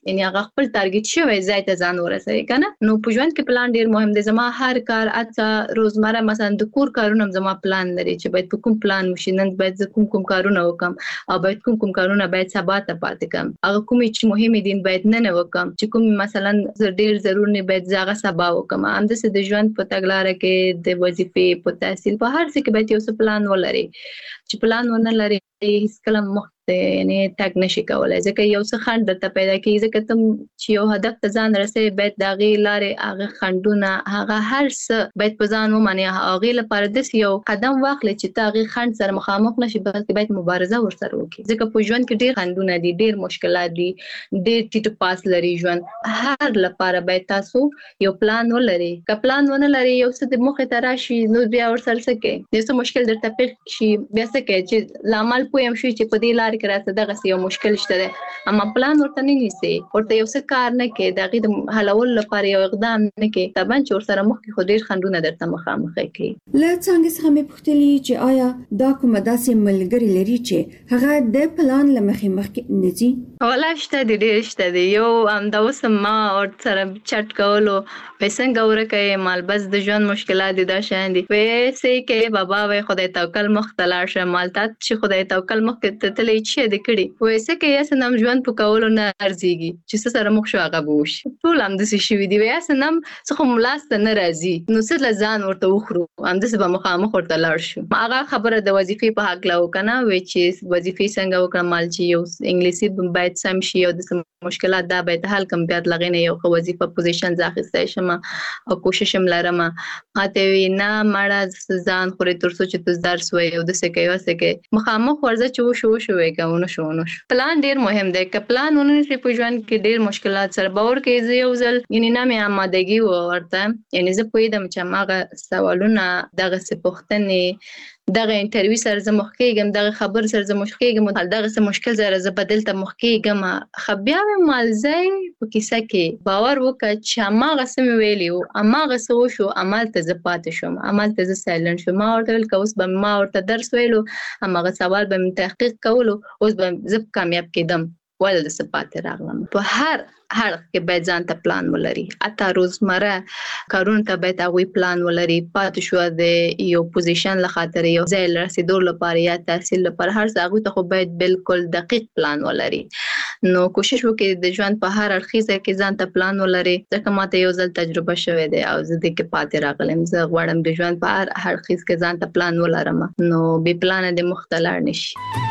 یعنی هغه خپل ټارګټ شوی ځای ته ځان ورسوي کنه. نو په ژوند کې پلان ډیر مهم دی. زما هر کار اته روزمره مثلا د کور کارونه زما پلان لري چې باید په کوم پلان وشي، نن باید کوم کارونه وکم او باید کوم کارونه باید سبا ته پاتې کم، هغه کوم چې مهم دي باید نن وکم، چې کوم مثلا ډیر ضروري نه باید ځاغه سبا وکم. همداسې د ژوند په تګلارې کې د وظیفې په تحصیل په هر څه کې باید یو څه پلان ولري. چې پلان ونه لري هیڅ کله مخ یعنی تک نشي کولای، ځکه یو څه خند درته پیدا کیږي. ځکه ته چې یو هدف ته ځان رسې باید د هغې لارې هغه خندونه هغه هر څه باید په ځان ومني. هغې لپاره داسې یو قدم واخلې چې ته هغې خند سره مخامخ نشي، بلکې باید مبارزه ورسره وکړي. ځکه په ژوند کې ډېر خندونه دي، ډېر مشکلات دي، ډېر ټیټ پاس لري ژوند. هر لپاره باید تاسو یو پلان ولري. که پلان ونه لري یو څه د مخې ته راشي نو بیا ورسره څه کوي، یو څه مشکل درته پیښ شي بیا څه کوي چې لامل پوه هم شي چې په دې لارې کې راته دغه یو مشکل شته دی، اما پلان ورته نه نیسي، ورته یو څه کار نه کوي، د هغې د حلولو لپاره یو اقدام نه کوي، طبعا چې ورسره مخکې خو ډېر خنډونه درته مخامخ کوي. له څنګه څخه مې پوښتلي چې آیا دا کومه داسې ملګري لري چې هغه د پلان له مخکې نه ځي؟ والله شته دي، ډېر شته دي. یو همدا اوس ما ورسره چټ کولو وایي څنګه ورکوې مال بس د ژوند مشکلات دي دا شیان دي، وایي څه کوې بابا وایي خدای توکل مخ ته لاړ شه مال ته چې خدای توکل مخکې ته تللی چې دې کړي وایي څه کوې هسې نم ژوند په کولو نه ارزېږي چې څه سره مخ شو هغه به وشي. ټول همداسې شوي دي، وایي هسې نم څه خو مو لاس ته نه راځي نو څه له ځان ورته وخورو، همداسې به مخامخ ورته لاړ شو. هغه خبره د وظیفې په هکله وکړه وایي چې وظیفې څنګه وکړم مال چې یو انګلیسي باید سم شي او د مشکلات دا باید حل کم، بیا د هغې نه یو ښه وظیفه پوزیشن زه اخیستی شم او کوشش هم لرم. ماته وایي نه مړه ځان خورې تر څو چې ته درس وایې او داسې کوې هسې کوې، مخامخ ورځه چې وشو وشو وایي که ونه شو ونه شو. پلان ډېر مهم دی، که پلان ونه نیسې په ژوند کې ډېر مشکلات سره باور کوي. زه یو ځل یعنې نه مې آمادګي وه ورته، یعنې زه پوهېدم چې هماغه سوالونه دغسې پوښتنې دغه انټرویو سره زه مخ کېږم، دغه خبر سره زه مخ کېږم، دغسې مشکل سره زه به دلته مخ کېږم. خو بیا مې مالځی په کیسه کې باور وکړه چې هماغسې مې ویلي وو، هماغسې وشو، همالته زه پاتې شوم، همالته زه سایلنټ شوم. ما ورته ویل که اوس به ما ورته درس ویلو، هماغه سوال به مې تحقیق کولو، اوس به زه کامیاب کېدم، ولې داسې پاتې راغلم. په هر هر کې باید ځان ته پلان ولري، حتی روزمره کارونو ته باید هغوی پلان ولري. پاتې شوه د یو پوزیشن له خاطر یو ځای له رسېدو لپاره یا تحصیل لپاره هر څه هغوی ته خو باید بالکل دقیق پلان ولري. نو کوشش وکړئ د ژوند په هر اړخیزه کې ځان ته پلان ولري، ځکه ماته یو ځل تجربه شوې دی او زه دې کې پاتې راغلم. زه غواړم د ژوند په هر اړخیز کې ځان ته پلان ولرم، نو بې پلانه دې مخ ته لاړ نشي.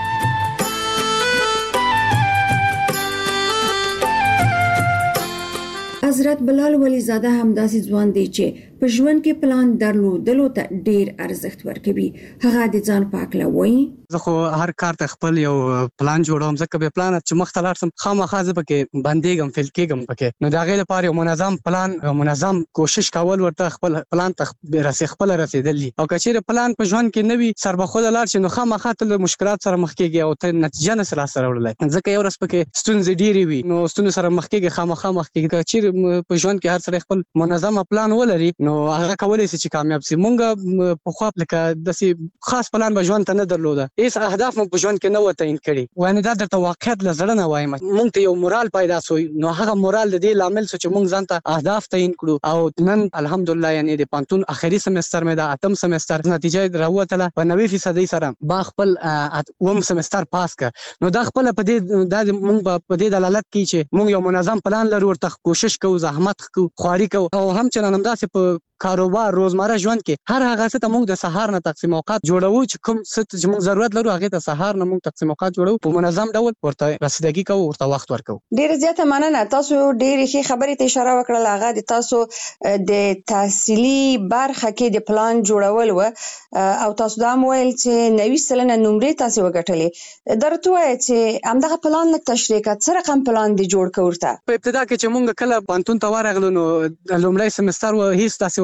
حضرت بلال ولی زاده هم داسې ځوان دی چې په ژوند کې پلان درلودلو ته ډیر ارزښت ورکوي. هغه د ځان په هکله وایي زه خو هر کار ته خپل یو پلان جوړوم، ځکه بې پلانه چې مخ ته لاړ شم خامخا زه پکې بندېږم، فیل کېږم پکې. نو د هغې لپاره یو منظم پلان، منظم کوشش کول ورته خپل پلان ته خپله رسېدل دي. او که چېرې پلان په ژوند کې نه وي سربخوده لاړ شي نو خامخا ته له مشکلات سره مخ کېږي او ته نتیجه نه سې لاسته راوړلی، ځکه یو ورځ پکې ستونزې ډېرې وي نو ستونزو سره مخ کېږي، خامخا مخ کېږي. که چېرې په ژوند کې هر سړی خپل منظمه پلان ولري نو هغه کولی شي چې کامیاب شي. مونږ پخوا لکه داسې خاص پلان به ژوند ته نه درلوده، هېڅ اهداف مو په ژوند کې نه وه تعین کړي. یعنې دا درته واقعیت له زړه نه وایم، مونږ ته یو مورال پیدا شو، نو هغه مورال د دې لامل شو چې مونږ ځان ته اهداف تعین کړو. او نن الحمدلله یعنې د پوهنتون آخري سمستر مې د 8م سمستر نتیجه راووتله په 90% سره، ما خپل 8م سمستر پاس کړ. نو دا خپله په دې دا مونږ په دې دلالت کوي چې مونږ یو منظم پلان لرو، ورته کوشش کوو، زحمت کوو، خواري کوو، او هم چنان همداسې په کاروبار روزمره ژوند کې هر هغه څه ته موږ د سهار نه تقسیم اوقات جوړوو چې کوم څه چې موږ ضرورت لرو هغې ته سهار نه موږ تقسیم اوقات جوړوو، په منظم ډول ورته رسیدګي کوو، ورته وخت ورکوو. ډېره زیاته مننه. تاسو ډېرې ښې خبرې ته اشاره وکړله. هغه د تاسو د تحصیلي برخه کې د پلان جوړول و او تاسو دا هم ویل چې 90% نمرې تاسې وګټلې. دا راته ووایه چې همدغه پلان لږ تشریح کړه، څه رقم پلان دې جوړ کړ ورته؟ په ابتدا کې چې موږ کله پوهنتون ته ورغلو نو لومړی سمستر و، هېڅ داسې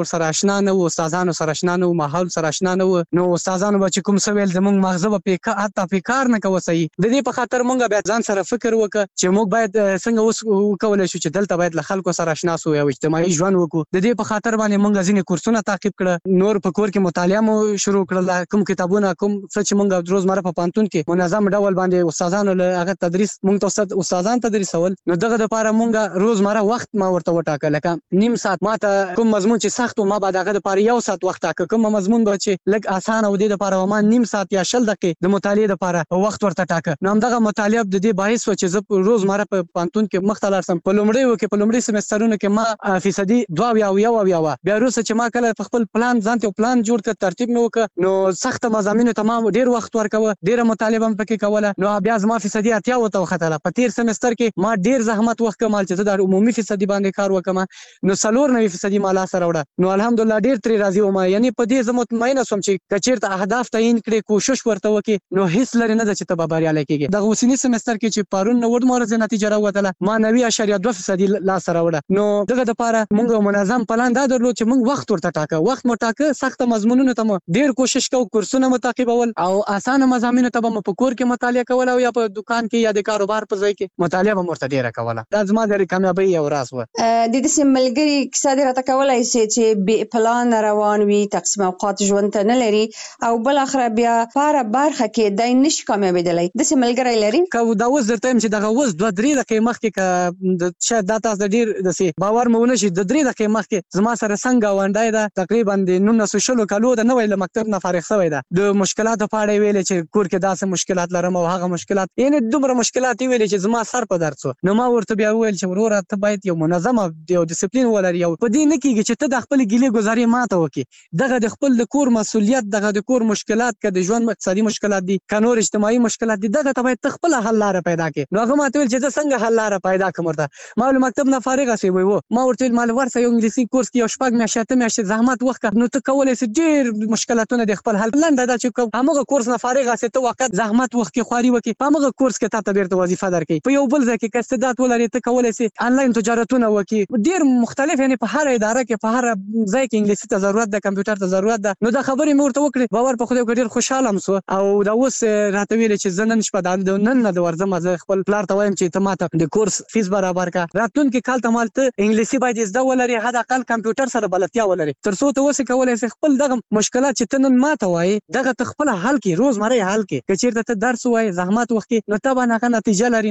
کور سره آشنا نه وو، استادانو سره آشنا نه وو، ماحول سره آشنا نه وو. نو استادانو به چې کوم څه ویل زموږ مغزه به حتی فکر نه کوو صحیح. د دې په خاطر مونږ بیا ځان سره فکر وکړ چې موږ باید څنګه اوس وکولای شو چې دلته باید له خلکو سره آشنا سو او اجتماعي ژوند وکړو. د دې په خاطر باندې مونږ ځینې کورسونه تعقیب کړه، نور په کور کې مطالعه مو شروع کړل، کوم کتابونه کوم څه چې مونږ روزمره په پانتون کې منظم ډول باندې استادانو له هغه تدریس مونږ ته استادان تدریسول. نو دغه لپاره مونږ روزمره وخت ما ورته وټاکل، لکه نیم ساعت ماته کوم مضمون چې سخت و ما بعد هغه لپاره یو ساعت وخت ټاکه، کوم مضمون به چې لږ اسانه و دې لپاره ما نیم ساعت یا 60 دقیقې د مطالعې لپاره وخت ورته ټاکه. نو همدغه مطالعه د دې باعث و چې زه روزمره په پانتون کې مخ ته لاړ سم. په لومړي سمسترونو کې ما فیصدي 2 یا 1 بیا وروسته چې ما کله په خپل پلان ځان ته پلان جوړ کړ، ترتیب مې وکړ، نو سخت مضامینو ته ما ډیر وخت ورکوه، ډیره مطالعه هم پکې کوله. نو بیا زما فیصدي 80 وته وختله. په تیر سمستر کې ما ډیر زحمت وکړ مال چې د عمومي فیصدي باندې کار وکم، نو 94% ما لا سره وړه. نو الحمدلله ډیر تری راضي وم، یعنی په دې زه مطمئنه سوم چې کچیرته اهداف تعیین کړي، کوشش ورته وکړي، نو هیڅ لري نه چې ته به بریالی کېږي. د اوسنی سمستر کې چې پرون نو ورته نتیجه راوتله ما 90.2% لا سره وړه. نو دغه لپاره موږ منظم پلان دا درلود چې موږ وخت ورته ټاکه، وخت مو ټاکه، سخت مضمونونو ته ډیر کوشش کوو، کورسونه متعقبول او اسانه مضامینو ته به په کور کې مطالعه کول او یا په دکان کې یا د کاروبار په ځای کې مطالعه به مرته ډیره کوله. دا زما د کامیابی یو راز و. د دې ملګری کیسه دې راته کولای شي چې بې پلان روان وي، تقسیم اوقات ژوند ته نه لري او بل اخر بیا پاره برخه کې دای نش کامیابیدلی. د دې ملګری لري که دا اوس درته چې دغه اوس 2-3 دقیقې مخکې شاید دا تاسو ډیر د باور مو نه شي، د 3 دقیقې مخکې زما سره څنګه ونډای ده تقریبا د 1900 کالو د نوې له مکتب نه فارغ شوی ده. د مشکلاتو په اړه ویل چې کور کې داسې مشکلات لرم او هغه مشکلات یعنی دومره مشکلات ویل چې زما سر په درد شو. نو ما ورته بیا ویل چې وروره ته باید یو منظم او ډیسپلین ولري، او په دې نه کېږي چې ته د خپل ګیلې گزارې ماته وکړي. دغه د خپل د کور مسؤلیت، دغه د کور مشکلات، که د ژوند اقتصادي مشکلات دي، که نور اجتماعي مشکلات دي، دغه ته باید ته خپل حل لاره پیدا کړې. نو هغه ماته ویل چې زه څنګه حل لاره پیدا کړم. ورته ما له مکتب نه فارغه شوی و، ما ورته ویل مال ورسه یو انګلیسي کورس کې یو 6 میاشتې زحمت وکړه، نو ته کولای شې ډېر مشکلاتونه د خپل حل لنډه دا چې هغه کورس نه فارغه شې، ته وخت زحمت وکړې، خواري وکړې، په هغه کورس کې ته بیرته وظیفه درکړي. په یو بل ځای کې که استعداد ولرې ته کولای شې انلاین تجارتونه وکړي، ډېر مختلف، یعنی په هر اداره کې په هر ځای کې انګلیسي ته ضرورت ده، کمپیوټر ته ضرورت ده. نو دا خبرې مې ورته وکړې، باور په خدای وکړ، ډېر خوشاله هم سو. او دا اوس راته ویل چې زه نن شپه نن نه د ورځم، زه خپل پلار ته وایم چې ته ماته د کورس فیس برابر کړه، راتلونکي کال ته مال ته انګلیسي باید زده ولري، حد اقل کمپیوټر سره بلدتیا ولري، تر څو ته اوس کولای شې خپل دغه مشکلات چې ته نن ماته وایي دغه ته خپل حل کې روزمره حل کې. که چیرته ته درس وایي، زحمت وکړې، نو ته به هغه نتیجه لري.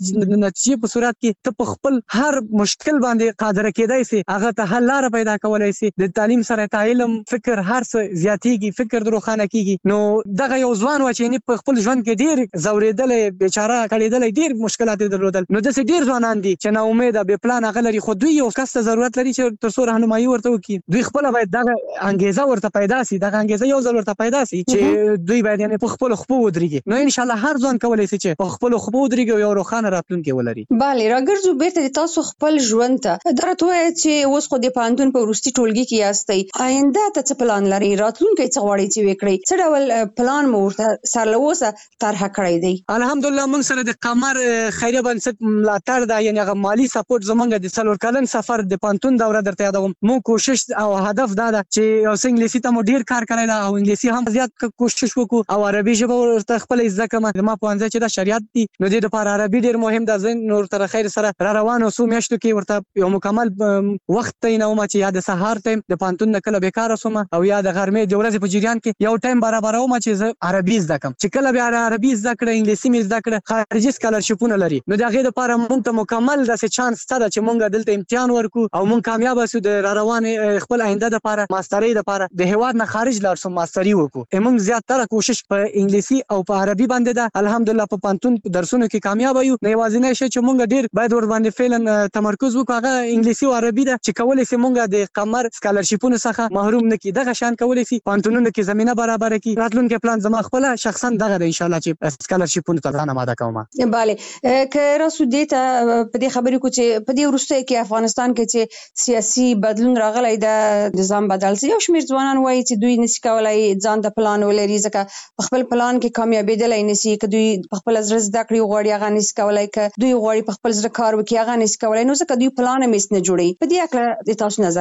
نتیجې په صورت کې ته په خپل هر مشکل باندې قادر کېدای شي، هغه ته حل لاره پیدا کولای شي. د تعلیم سره علم، فکر، هر څه زیاتېږي، فکر روښانه کېږي. نو دغه یو ځوان و چې په خپل ژوند کې ډېر ځورېدلی، بیچاره کړېدلی، ډېر مشکلات یې درلودل. نو داسې ډېر ځوانان دي چې ناامیده بې پلان هغه لري، خو دوی یو کس ته ضرورت لري چې تر څو راهنمایي ورته وکړي. دوی خپله باید دغه انګېزه ورته پیدا شي، دغه انګېزه یو ځل ورته پیدا شي چې دوی باید یعنې په خپلو خپو ودرېږي. نو انشاءالله هر ځوان کولی شي چې په خپلو خپو ودرېږي او یو روښانه راتلونکی ولري. بله، راګرځو بیرته د تاسو خپل ژوند ته. دا راته ووایه چې اوس خو د پوهنتون په وروستي ټولګي کې یاستئ، آینده ته څه پلان لرئ؟ راتلونکی څه غواړئ چې وکړئ؟ څه ډول پلان مو ورته سر له اوسه طرحه کړی دی؟ الحمدلله موږ سره د قمر خیریه بنسټ ملاتړ ده، یعنې هغه مالي سپورټ زموږ د 4 کلن سفر د پوهنتون دوره درته یادوم. موږ کوشش او هدف دا ده چې یو څه انګلیسي ته مو ډېر کار کړی ده او انګلیسي هم زیات کوشش وکړو او عربي ژبه ورته خپله زده کړم. زما پوهنځی چې دا شریعت دي، نو دې دپاره عربي ډېر مهم ده. زه نور تر خیر سره را روانو څو میاشتو کې ورته یو مکمل وخت تعینوم چې یا د سهار ټایم د پوهنتون نه کله بېکاره شوم او یا د غرمې د ورځې په جریان کې یو ټایم برابروم چې زه عربي زده کړم. چې کله بیا عربي زده کړه، انګلیسي مې زده کړه، خارجي سکالرشپونه لري، نو د هغې دپاره موږ ته مکمل داسې چانس شته ده چې موږ دلته امتحان ورکړو او موږ کامیابه شو د را روانې خپل آینده دپاره، ماسترۍ دپاره د هېواد نه خارج لاړ شو، ماستري وکړو. موږ زیاتره کوشش په انګلیسي او په عربي باندې ده. الحمدلله په پوهنتون درسونو کې کامیابه یو. نو یوازینی شی چې موږ ډېر باید ور باندې فعلا تمرکز وکړو هغه انګلیسي او عربي ده چې کولی شي موږ د قمر سکالرشپونو څخه محروم نه کړي. دغه شان کولی شي پوهنتونونو کې زمینه برابره کړي. راتلونکی پلان زما خپله شخصا دغه ده انشاءالله چې سکالرشپونو ته ځان آماده کوم. بله، که راسو دې ته په دې خبرې کو چې په دې وروستیو کې افغانستان کې چې سیاسي بدلون راغلی ده، نظام بدل شي، یو شمېر ځوانان وایي چې دوی نشي کولی ځان ته پلان ولري، ځکه په خپل پلان کې کامیابېدلی نشي. که دوی په خپله زړه زده کړې غواړي هغه نشي کولی، که دوی غواړي په خپل زړه کار وکړي هغه نشي کولی، نو ځکه دوی پلان هم هېڅ نه جوړوي. په دې هکله د تاسو نظر څه ده؟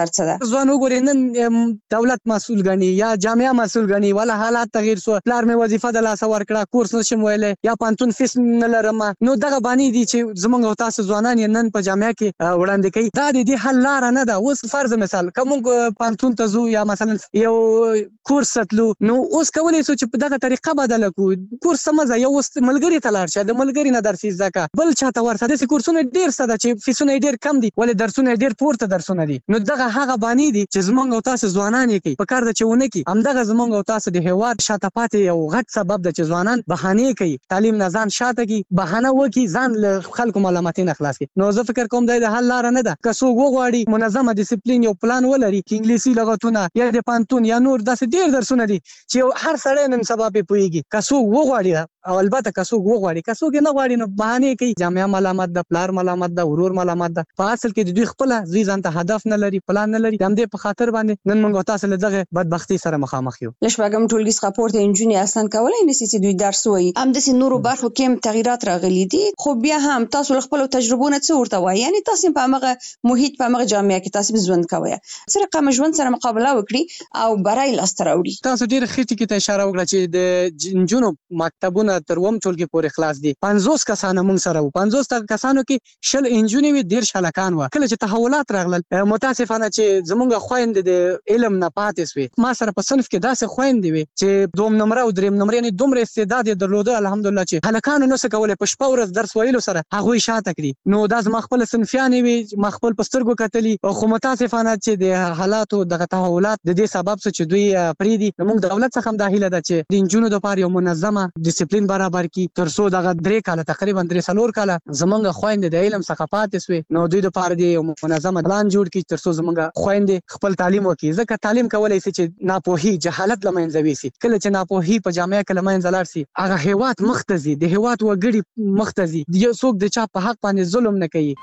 یو ځوان وګوري نن دولت مسؤل غني یا جامعه مسؤل غني ولا حالات تغییر سو پلار مې وظیفه د لاس ورکړه کورس نشم ویلې یا پانتون فیس نه لرم نو دغه باندې دي چې زمونږ تاسو ځوانان نن په جامعه کې وړاندې کوي دا د دې حل لار نه ده. اوس فرض مثال کوم پانتون ته زو یا مثلا یو کورس اتلو نو اوس کولای شو چې په دغه طریقه بدل کو کورس سمزه یو ملګری ته لاړ شه د ملګری نه درس زکه بل چاته ورته د کورسونه ډیر ساده چې فیسونه ډیر کم دي ولې درسونه ډیر پورته درسونه دي نو دغه هغه باندې دي چې زمونږ تاسو ځوانان یې کوي په کار د چونه کې همدغه زمونږ تاسو د هواد شاته پاتې یو غټ سبب د چې ځوانان بهانه کوي تعلیم نه ځان شاته کوي بهانه وکي ځان له خلکو معلوماتي نه خلاص کوي. نو زه فکر کوم دا د حل لار نه ده که څوک وغواړي منظمه ډیسپلین یو پلان ولري چې انګلیسي لغتونه یا د پانتون یا نور داسې ډیر درسونه دي چې هر سړی نن سبا په پويږي که څوک وغواړي او البته که څوک وغواړي که څوک نه غواړي نو بهانه کوي جامعه ملامت ده پلار ملامت ده ورور ملامت ده په اصل کې د دوی خپل ځي ځان ته هدف نه لري پلان نه لري هم دې په خاطر باندې نن موږ تاسو له دغه بدبختی سره مخامخ یو. لښبګم ټولګي څخه پورته انجونی اصلا کولای نشي چې دوی درس وایي هم د نورو برخو کې تغیرات راغلي دي خو بیا هم تاسو خپل تجربو نه څه ورته وایي یعنی تاسو په هغه محیط په هغه جامعه کې تاسو ژوند کوئ سره کوم ژوند سره مقابله وکړي او برای لاستر راوړي. تاسو ډیر خېټه کې اشاره وکړه چې د انجونو مکتبونه تر وم ټولګي پورې خلاص دي 50 کسانه مونږ سره وو 50 کسانو کې شل انجونی وی ډیر شلکان و کله چې تحولات راغلل متاسفانه چې زمونږ خويند د علم نه پاتې سوي ما سره په صنف کې داسې خويند وي چې دوم نمبر او دریم نمبر یعنی دومره استعداد درلوده الحمدلله چې هلکانو نو څه کولای په شپه ورځ درس ویلو سره هغه شاته کړی نو دا زما خپل صنفیان وي ما خپل پسترګو کتلی او خو متاسفانه چې د حالاتو دغه تحولات د دې سبب چې دوی پریدي موږ دولت څخه هم داخله ده چې د انجونو د پاره یو منظمه ډیسپلین برابر کی تر څو دغه 3 کال تقریبا 3 کال زمونږ خويند د علم څخه پاتې سوي نو دوی د پاره دی یو منظمه پلان جوړ کی تر څو زمونږ خويند خپل تعلیم وکړي ځکه تعلیم کولای شي چې ناپوهي جهالت لمنځه وي کله چې ناپوهي په جامعه کې لمنځه لاړ شي هغه هیواد مختزي د هیواد وګړي مختزي یو څوک د چا په حق باندې ظلم نه کوي.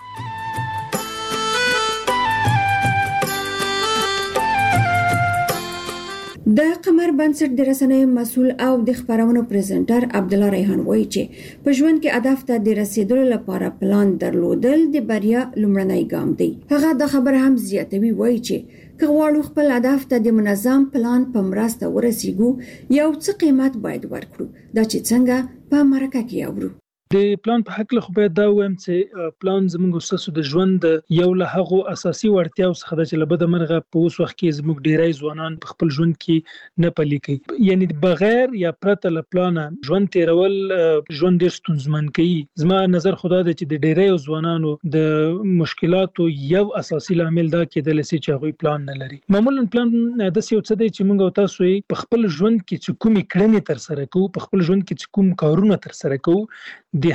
د قمر بنسټ د رسنیو مسؤل او د خبرونو پریزنټر عبد الله ریحان وایي چې په ژوند کې هدف ته د رسیدلو لپاره پلان درلودل د بریا لومړنی ګام دی. هغه د خبر هم زیاتوي وایي چې که غواړو خپل هدف ته د منظم پلان په مرسته ورسیږو یو څه قیمت باید ورکړو دا چې څنګه په مرکه کې اورو. د پلان په حق له خو باید دا وایم چې پلان زموږ اساسو د ژوند یو له هغه اساسي وړتیاو څخه د چې لبد مرغه په اوس وخت کې زموږ ډیری ځوانان په خپل ژوند کې نه پلي کوي یعنی بغیر یا پرته له پلان ژوند تیرول ژوند ډیر ستونزمن کوي. زما نظر خدا د چې د ډیری ځوانانو د مشکلاتو یو اساسي عامل دا کېدل چې هغه پلان نه لري. معمولا پلان د څه څه دی چې موږ تاسو په خپل ژوند کې چې کومې کړنې تر سره کوو په خپل ژوند کې چې کوم کارونه تر سره کوو د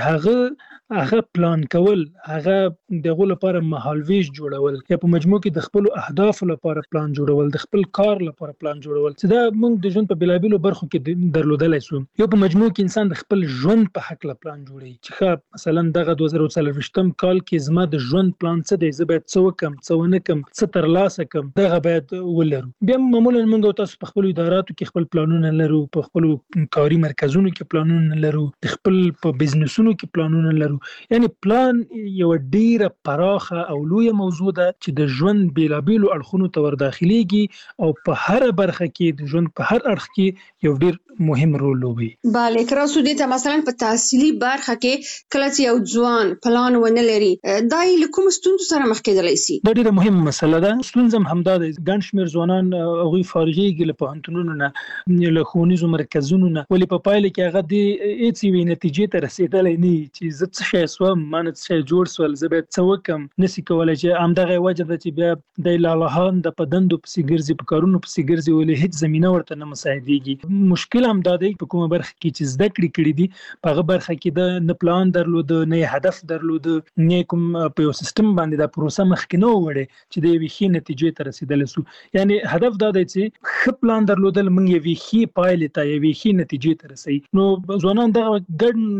هغه پلان کول هغه دغه لپاره مهالويش جوړول یا په مجموع کې د خپل اهداف لپاره پلان جوړول د خپل کار لپاره پلان جوړول چې دا موږ د ژوند په بلابلو برخو کې درلودلای شو. یو په مجموع کې انسان د خپل ژوند په حق له پلان جوړي چې مثلا دغه 2023م کال کې زما د ژوند پلان څه دی زه باید څه وکم څه ونه کم څه ترلاسه کم دغه باید ولرو. بیا معمولا موږ تاسو په خپل اداراتو کې خپل پلانونه لرو په خپل کاري مرکزونو کې پلانونه لرو د خپل په بزنسونو کې پلانونه لرو یعنی پلان یو ډیره پراخه او لویه موضوع ده چې د ژوند بیلابیلو اړخونو ته ورداخليږي او په هر برخه کې د ژوند په هر اړخ کې یو ډیر مهم رول لوبي. bale کراسو دې ته مثلا په تحصیلي برخه کې کله چې یو ځوان پلان ونه لري دای له کوم ستونزو سره مخ کېدلی شي. دا ډیره مهمه مسله ده. ستونزم همدا ده ګڼ شمېر ځوانان هغوی فارغېږي له پوهنتونونو نه له ښوونیزو مرکزونو نه ولې په پایله کې هغه د هیڅ یوې نتیجې ته رسېدلی نه چې زه څه شی سوم ما نه څه شی جوړ سول زه باید څه وکم نسي کولی چې همدغه وجه ده چې بیا د لالهان د په دندو پسې ګرځي په کارونو پسې ګرځي ولې هیڅ زمینه ورته نه مساعدېږي. مشکل همدا دی په کومه برخه کې چې زده کړې کړي دي په هغه برخه کې د نه پلان درلوده نه هدف درلوده نه کوم په یو سیستم باندې د پروسه مخکې نه وړي چې د یوې ښې نتیجې ته رسېدلی سو. یعنی هدف دا دی چې ښه پلان درلودل موږ یوې ښې پایلې ته یوې ښې نتیجې ته رسوي. نو ځوانان دغه ګڼ شمېر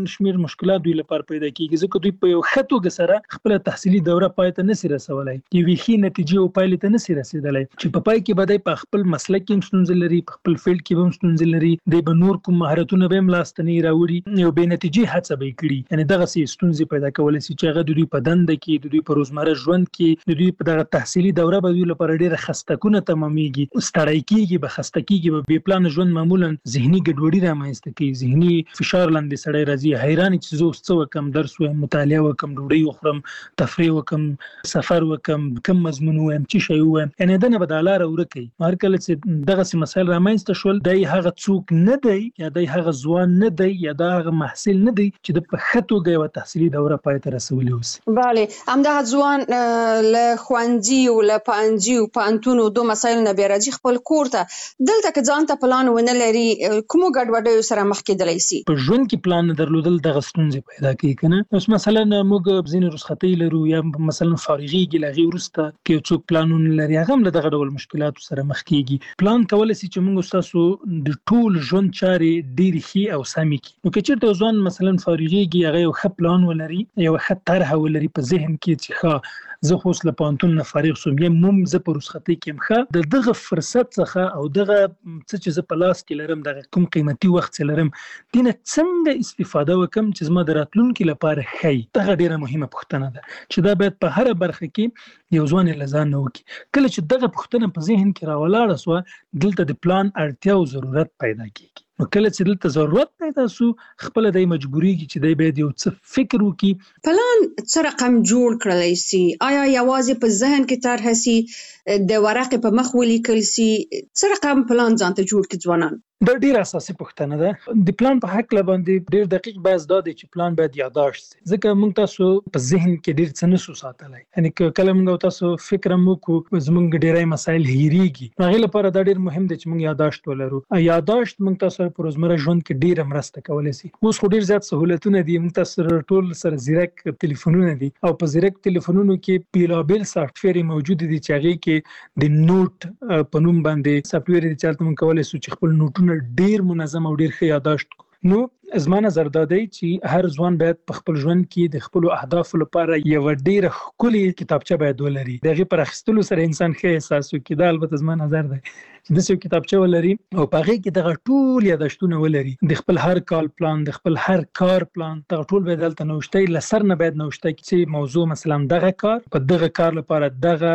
مشکلات دوی لپاره پیدا کیږي ځکه دوی په یو خطوګه سره خپل تحصیلي دوره پای ته نسی رسولای یوه ښه نتیجه او پایله ته نسی رسیدلای چې په پای کې بدای په خپل مسلک کې ستونزې لري په خپل فیلډ کې هم ستونزې لري د بنور کوم مهارتونه به ملاستنی راوړي یو به نتیجه هڅه به کړي یعنی دغه سي ستونزې پیدا کولای شي چې هغه د دوی په دنده کې د دوی په روزمره ژوند کې د دوی په دغه تحصیلي دوره به دوی لپاره ډېر خستګونه تمامېږي ستړی کېږي به خسته کېږي به پلان ژوند معمولا ذهني ګډوډي رامنځته کوي ذهني فشار لاندې سړی راځي حیران چې زه اوس څه وکم درس وایم مطالعه وکم ډوډۍ وخورم تفریح وکم سفر وکم کم مضمون وایم چې شی وایم یعنی دنه به د لاره ورکي هر کله چې دغه مسایل رامنځته شول دای هغه څوک نه دی یا دای هغه ځوان نه دی یا دغه محصل نه دی چې د پخټو غو تحصیلي دوره پای ته رسولي اوس bale همدغه ځوان له خوانجي او له پانجي او پانتونو دوه مسایل نه بیراجي خپل کور ته دلته که ځان ته پلان ونه لري کوم ګډوډي سره مخ کېدلی شي په ژوند کې پلان درلودل دغه ستونزې پیدا کوي کنه اوس مثلا موږ ځینې رخصتۍ لرو یا مثلا فارغي لغي ورسته کې څوک پلانونه لري هغه هم دغه ډول مشکلات سره مخ کیږي پلان کول شي چې موږ تاسو د ټول ژوند چارې ډېری ښه او سمې کی نو که چیرته ځوان مثلا فارغيږي هغه یو ښه پلان ولري یو ښه طرح ولري په ذهن کې چې ښه زه خو اوس له پانتون نه فارغ شوم یا موم زه په رخصتۍ کې مخه دغه فرصت څخه او دغه څه چې زه په لاس کې لرم دغه کوم قیمتي وخت لرم دینه څنګه استفاده وکم چې زما د راتلونکي لپاره ښه دغه ډیره مهمه پوښتنه ده چې دا باید په هر برخه کې یو ځوان لزان نه وکي کله چې دغه پوښتنه په ذهن کې راولاړه سو دلته د پلان اړتیا او ضرورت پیدا کیږي نو کله چې دلته ضرورت پیدا سو خپل د مجبوریږي چې د باید یو څه فکر وکي پلان څه رقم جوړ کړلای شي آیا یوازې په ذهن کې طرح سي د ورقې په مخ ولیکل سي څه رقم پلان ځان ته جوړ کړي ځوانان دا ډیره اساسي پوښتنه ده د پلان په حق باندې ډیر دقیق بحث دا دی چې پلان باید یاداشت شي ځکه موږ تاسو په ذهن کې ډیر څه نسو ساتلای یعنی کله موږ تاسو فکر مو کو زموږ ډیرای مسایل هېریږي هغه لپاره دا ډیر مهم دی چې موږ یاداشت ولرو یاداشت موږ تاسو په روزمره ژوند کې ډیره مرسته کولای شي اوس خو ډیر زیات سہولتونه دي موږ تاسو ټول سره زیرک ټلیفونونه دي او په زیرک ټلیفونونو کې بیلابل سافټویر موجود دي چې هغه کې د نوٹ په نوم باندې سافټویر دي چې موږ کولای شو چې خپل نوټونه ډیر منظم او ډیر ښه یاداشت نو زما نظر دا دی چې هر ځوان باید په خپل ژوند کې د خپل اهدافو لپاره یو ډیر ښکلي کتابچه باید ولري دغه پر اخیستلو سره انسان ښه احساس کوي دا البته زما نظر دی چې د څو کتابچه ولري او په هغه کې دغه ټول یاداشتونه ولري د خپل هر کال پلان د خپل هر کار پلان دغه ټول باید دلته نوشته لسر نه باید نوشته چې موضوع مثلا دغه کار په دغه کار لپاره دغه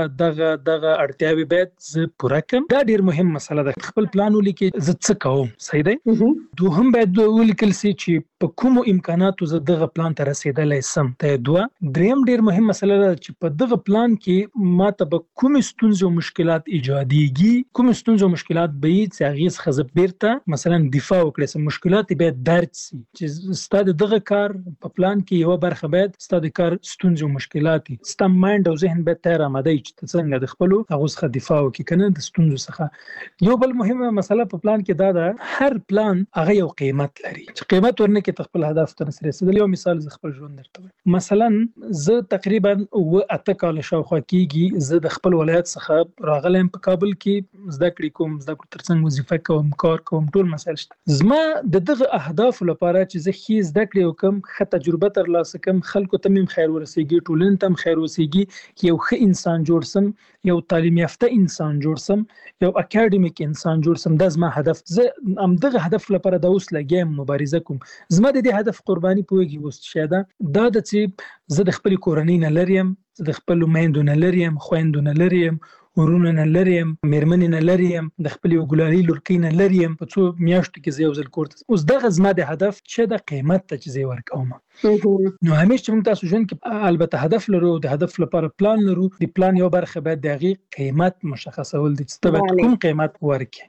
اړتیاوي باید پوره کړم دا ډیر مهم مسله ده خپل پلان ولیکي زه څه کوم صحیح دی دوهم باید ولیکل چې په کومو امکاناتو زه دغه پلان ته رسیدلای سم ته دوه دریم ډیر مهم مسله ده چې په دغه پلان کې ماته به کوم ستونزې او مشکلات ایجاديږي کوم ستونزې او مشکلات به یې چې هغه څخه بیرته مثلا دفاع وکړي سم مشکلات به درک شي چې ستاسو دغه کار په پلان کې یو برخه باید ستاسو کار ستونزې او مشکلات ستاسو مایند او ذهن به تیر آماده چې څنګه د خپل هغه څخه دفاع وکړي کنه د ستونزو څخه یو بل مهمه مسله په پلان کې دا ده هر پلان هغه یو قیمت لري قیمت ورنه کې خپل هدف ته رسیدل یو مثال ز خپل ژوند درته مثلا زه تقریبا 8 کال شاوخوا کېږي زه د خپل ولایت څخه راغلم په کابل کې زده کړې کوم زده کړې ترڅنګ وظیفه کوم کار کوم ټول مسایل شته زما دغه اهداف لپاره چې زه خې زده کړې وکم ښه تجربه ترلاسه کوم خلکو ته مم خیر ورسیږي ټولنې ته خیر ورسیږي یو ښه انسان جوړ سم یو تعلیم یافته انسان جوړ سم یو اکیډمیک انسان جوړ سم دا زما هدف زه ام دغه هدف لپاره د اوس لګیم مبارزه کوم زما د دې هدف قرباني پوهیږي اوس شاده دا د چې زه د خپل کورنۍ نه لرم زه د خپل میندو نه لرم خويندو نه لرم ورونه نه لرم مېرمنې نه لرم د خپل ګلالي لورکۍ نه لرم په څو میاشتو کې زه یو ځل کورته اوس دغه زما د هدف چې د قیمت ته چې زه ورکوم نو همیشه موږ تاسو ژوند کې البته هدف لرو د هدف لپاره پلان لرو د پلان یو برخه باید دغه قیمت مشخصول دي چې تبع کوم قیمت ورکړي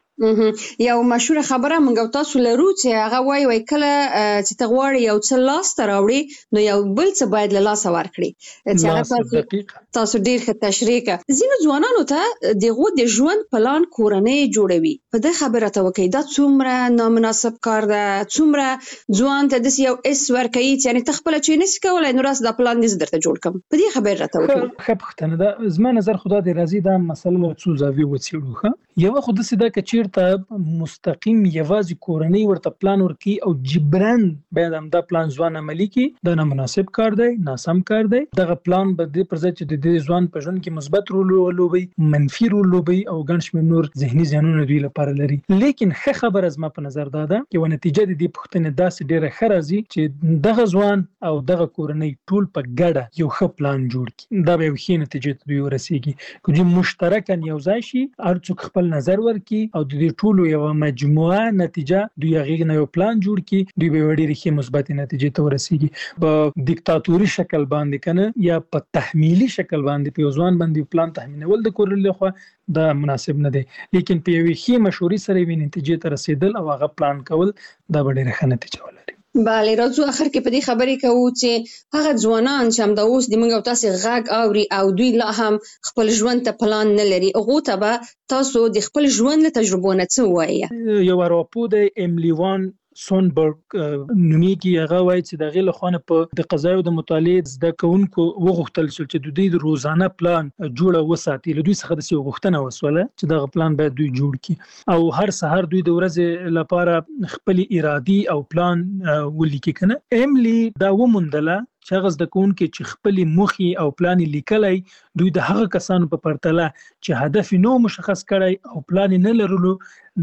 یو مشهور خبره موږ تاسو لرو چې هغه وای کله چې تغواړي یو څه لاس ته راوړي نو یو بل څه باید له لاس ورکړي چې هغه تاسو ډیر ښه تشریح کړئ ځینو ځوانانو ته دغه د ژوند پلان کورنۍ جوړوي په دې خبره ته وکي دا څومره نامناسب کار ده څومره ځوان ته د یو اس ورکړي چې تخپل چې نس کولای نو راس د پلان دې درته جوړ کم په دې خبره ته وکي ښه پښتنه ده زما نظر خدا دې راضي دا مسله څو زاویې وڅېړو یو خو د سیده کچیر کچیرته مستقیم یوازې کورنۍ ورته پلان ورکي او جبران باید هم دا پلان ځوان عملی کی دا نه مناسب کار دی، ناسم کار دی. دغه پلان به د پرځ چې د ځوان په ژوند کې مثبت رول ولوبي، منفي رول ولوبي او ګڼ شمېر نور ذهني زیانونه دوی لپاره لري. لیکن ښه خبره زما په نظر دا ده چې ونتیجه د دې پوښتنې داسې ډیره ښه راځي چې دغه ځوان او دغه کورنۍ ټول په ګډه یو ښه پلان جوړ کړي. دا به یو ښه نتیجه ته دوی ورسیږي. که دوی مشترکاً یو ځای شي، هر څوک خپل نظر ورکړي او د دې ټولو یو مجموعه نتیجه دوی هغې نه یو پلان جوړ کړي، دوی به ډېرې ښې مثبتې نتیجې ته ورسیږي. په دیکتاتوري شکل باندې کنه یا په تحمیلي شکل باندې په ځوان باندې پلان تحمیلول د کورنۍ لخوا دا مناسب نه دی. لیکن په یوې ښې مشورې سره یې نتیجې ته رسیدل او هغه پلان کول دا به ډېره ښه نتیجه ولري. بله، راځو اخر کې په دې خبرې کوو چې هغه ځوانان چې همدا اوس د موږ او تاسو غږ اوري او دوی لا هم خپل ژوند ته پلان نه لري، هغو ته به تاسو د خپل ژوند له تجربو نه څه وایي؟ یو راپور د ایملی وان سونبرګ نومیږي، هغه وایي چې د غیله خانه په د قضایو د مطالعه زده کوونکو وغوښتل شو چې د دوی د روزانه پلان جوړه وساتي. له دوی څخه د څه غوښتنه وسوله چې دغه پلان باید دوی جوړ کړي او هر سحر دوی د ورځې لپاره خپل ارادي او پلان ولیکي. کنه ایملی دا ومندله چې هغه زده کوونکي چې خپل مخي او پلان لیکلای دوی د هغه کسانو په پرتله چې هدف نو مشخص کړي او پلان نه لرلو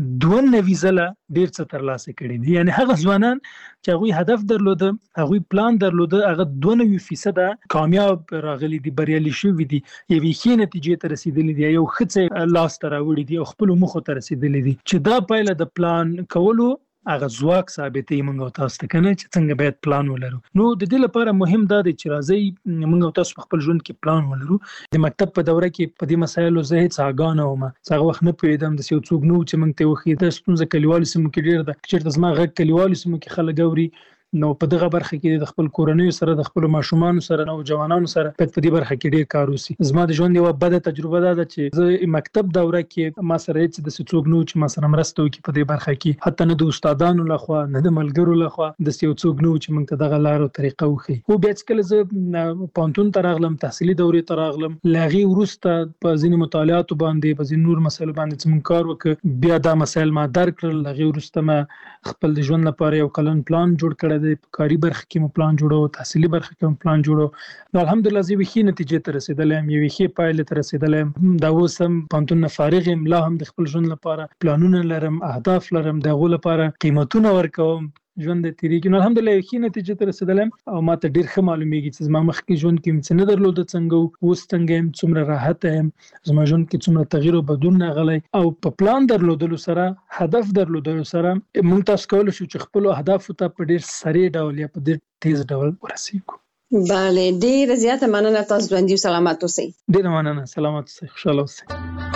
92 ځله ډیر څه ترلاسه کړي دي. یعنی هغه ځوانان چې هغه هدف درلوده، هغه پلان درلوده، هغه 92% کامیاب راغلي دي، بریالي شوي دي، یوې ښې نتیجې ته رسیدلي دي، یو ښه لاس ته راوړي دي او خپل مخ ته رسیدلي دي. چې دا پایله د پلان کولو هغه ځواک ثابتې موږ او تاسو ته کنه چې څنګه باید پلان ولرو. نو د دې لپاره مهم دا دی چې راځي موږ او تاسو خپل ژوند کې پلان ولرو. د مکتب په دوره کې په دې مسایلو زه هیڅ آګاه نه وم، څنګه وخت نه پوهیدم د څه څوک نو چې موږ ته وخی د ستونزه کلیوالو سیمو کې ډیر ده، چې زما غږ کلیوالو سیمو کې خلک اوري. نو په دغه برخه کې د خپل کورنۍ سره، د خپل ماشومان سره، نو جوانانو سره په دې برخه کې ډیر کار وسی. زما د ژوند یو بده تجربه ده چې زه مکتب دوره کې ما سره هیڅ د څوک نو چې ما سره مرسته وکړي په دې برخه کې، حتی نه د استادانو لخوا نه د ملګرو لخوا د څوک نو چې موږ ته دغه لار او طریقه وخی. خو بیا چې زه پانتون ته راغلم، تحصیلي دورې ته راغلم، لاغي ورسته په ځینې مطالعاتو باندې په ځینې نور مسایلو باندې چې موږ کار وکړ، بیا دا مسایل ما درک کړل. لاغي ورسته ما خپل د ژوند لپاره یو کلن پلان جوړ کړی دی، په کاري برخه کې مو پلان جوړو، تحصیلي برخه کې مو پلان جوړو. نو الحمدلله زه وښې نتیجې ته رسیدلم، یو ښې پایلې ته رسیدلم. دا اوس هم پانتون نه فارغ یم، لا هم د خپل ژوند لپاره پلانونه لرم، اهداف لرم، دغه لپاره قیمتونه ورکوم، ژوند د تیریږي. نو الحمدلله یو ښې نتیجې ته رسیدلم او ما ته ډیر ښه معلومیږي چې زما مخکې ژوند کې څه نه درلوده، څنګه اوس څنګه یم، څومره راحت یم، زما ژوند کې څومره تغییر او بدلون راغلی. او په پلان درلودلو سره، هدف درلودلو سره موږ تاسو کولای شو چې خپل اهداف ته په ډیر سریع ډول یا په ډیر تیز ډول ورسیږو. بله، ډیر زیاته مننه. تاسو ژوندي او سلامت اوسئ. ډیر مننه، سلامت اوسئ، خوشاله اوسئ.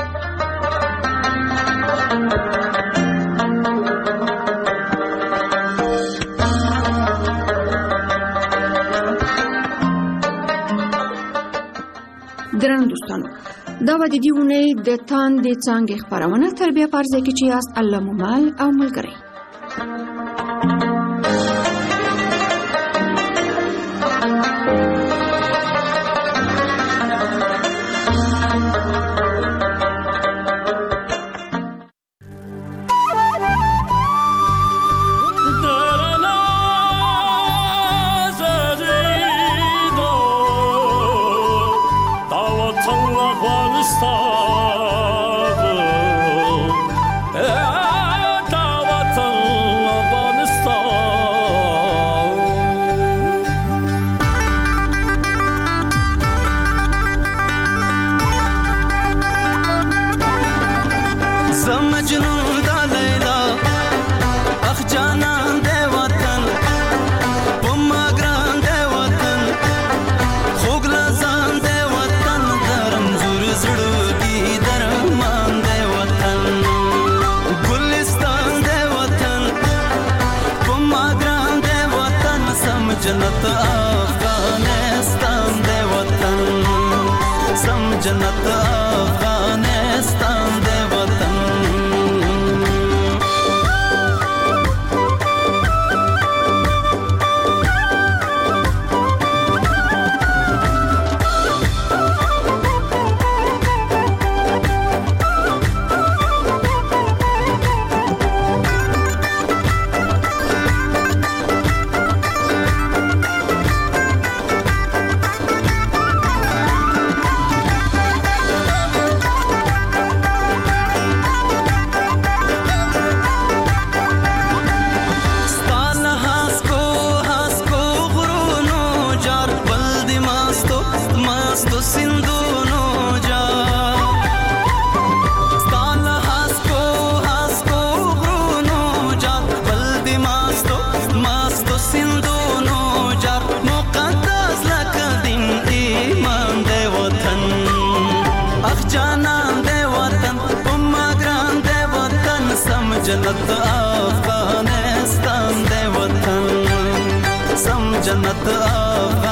ګرانو دوستانو، دا به د دې اونۍ د تاندې څانګې خپرونه تربیه په ارزه کې چې یاست الله مومال او ملګری. मस्त सिंधुनो जार मुकद्दस लक दिन ईमान दे वतन अख जानान दे वतन उम्मा ग्रान दे वतन समझनत अफगानिस्तान दे वतन समझनत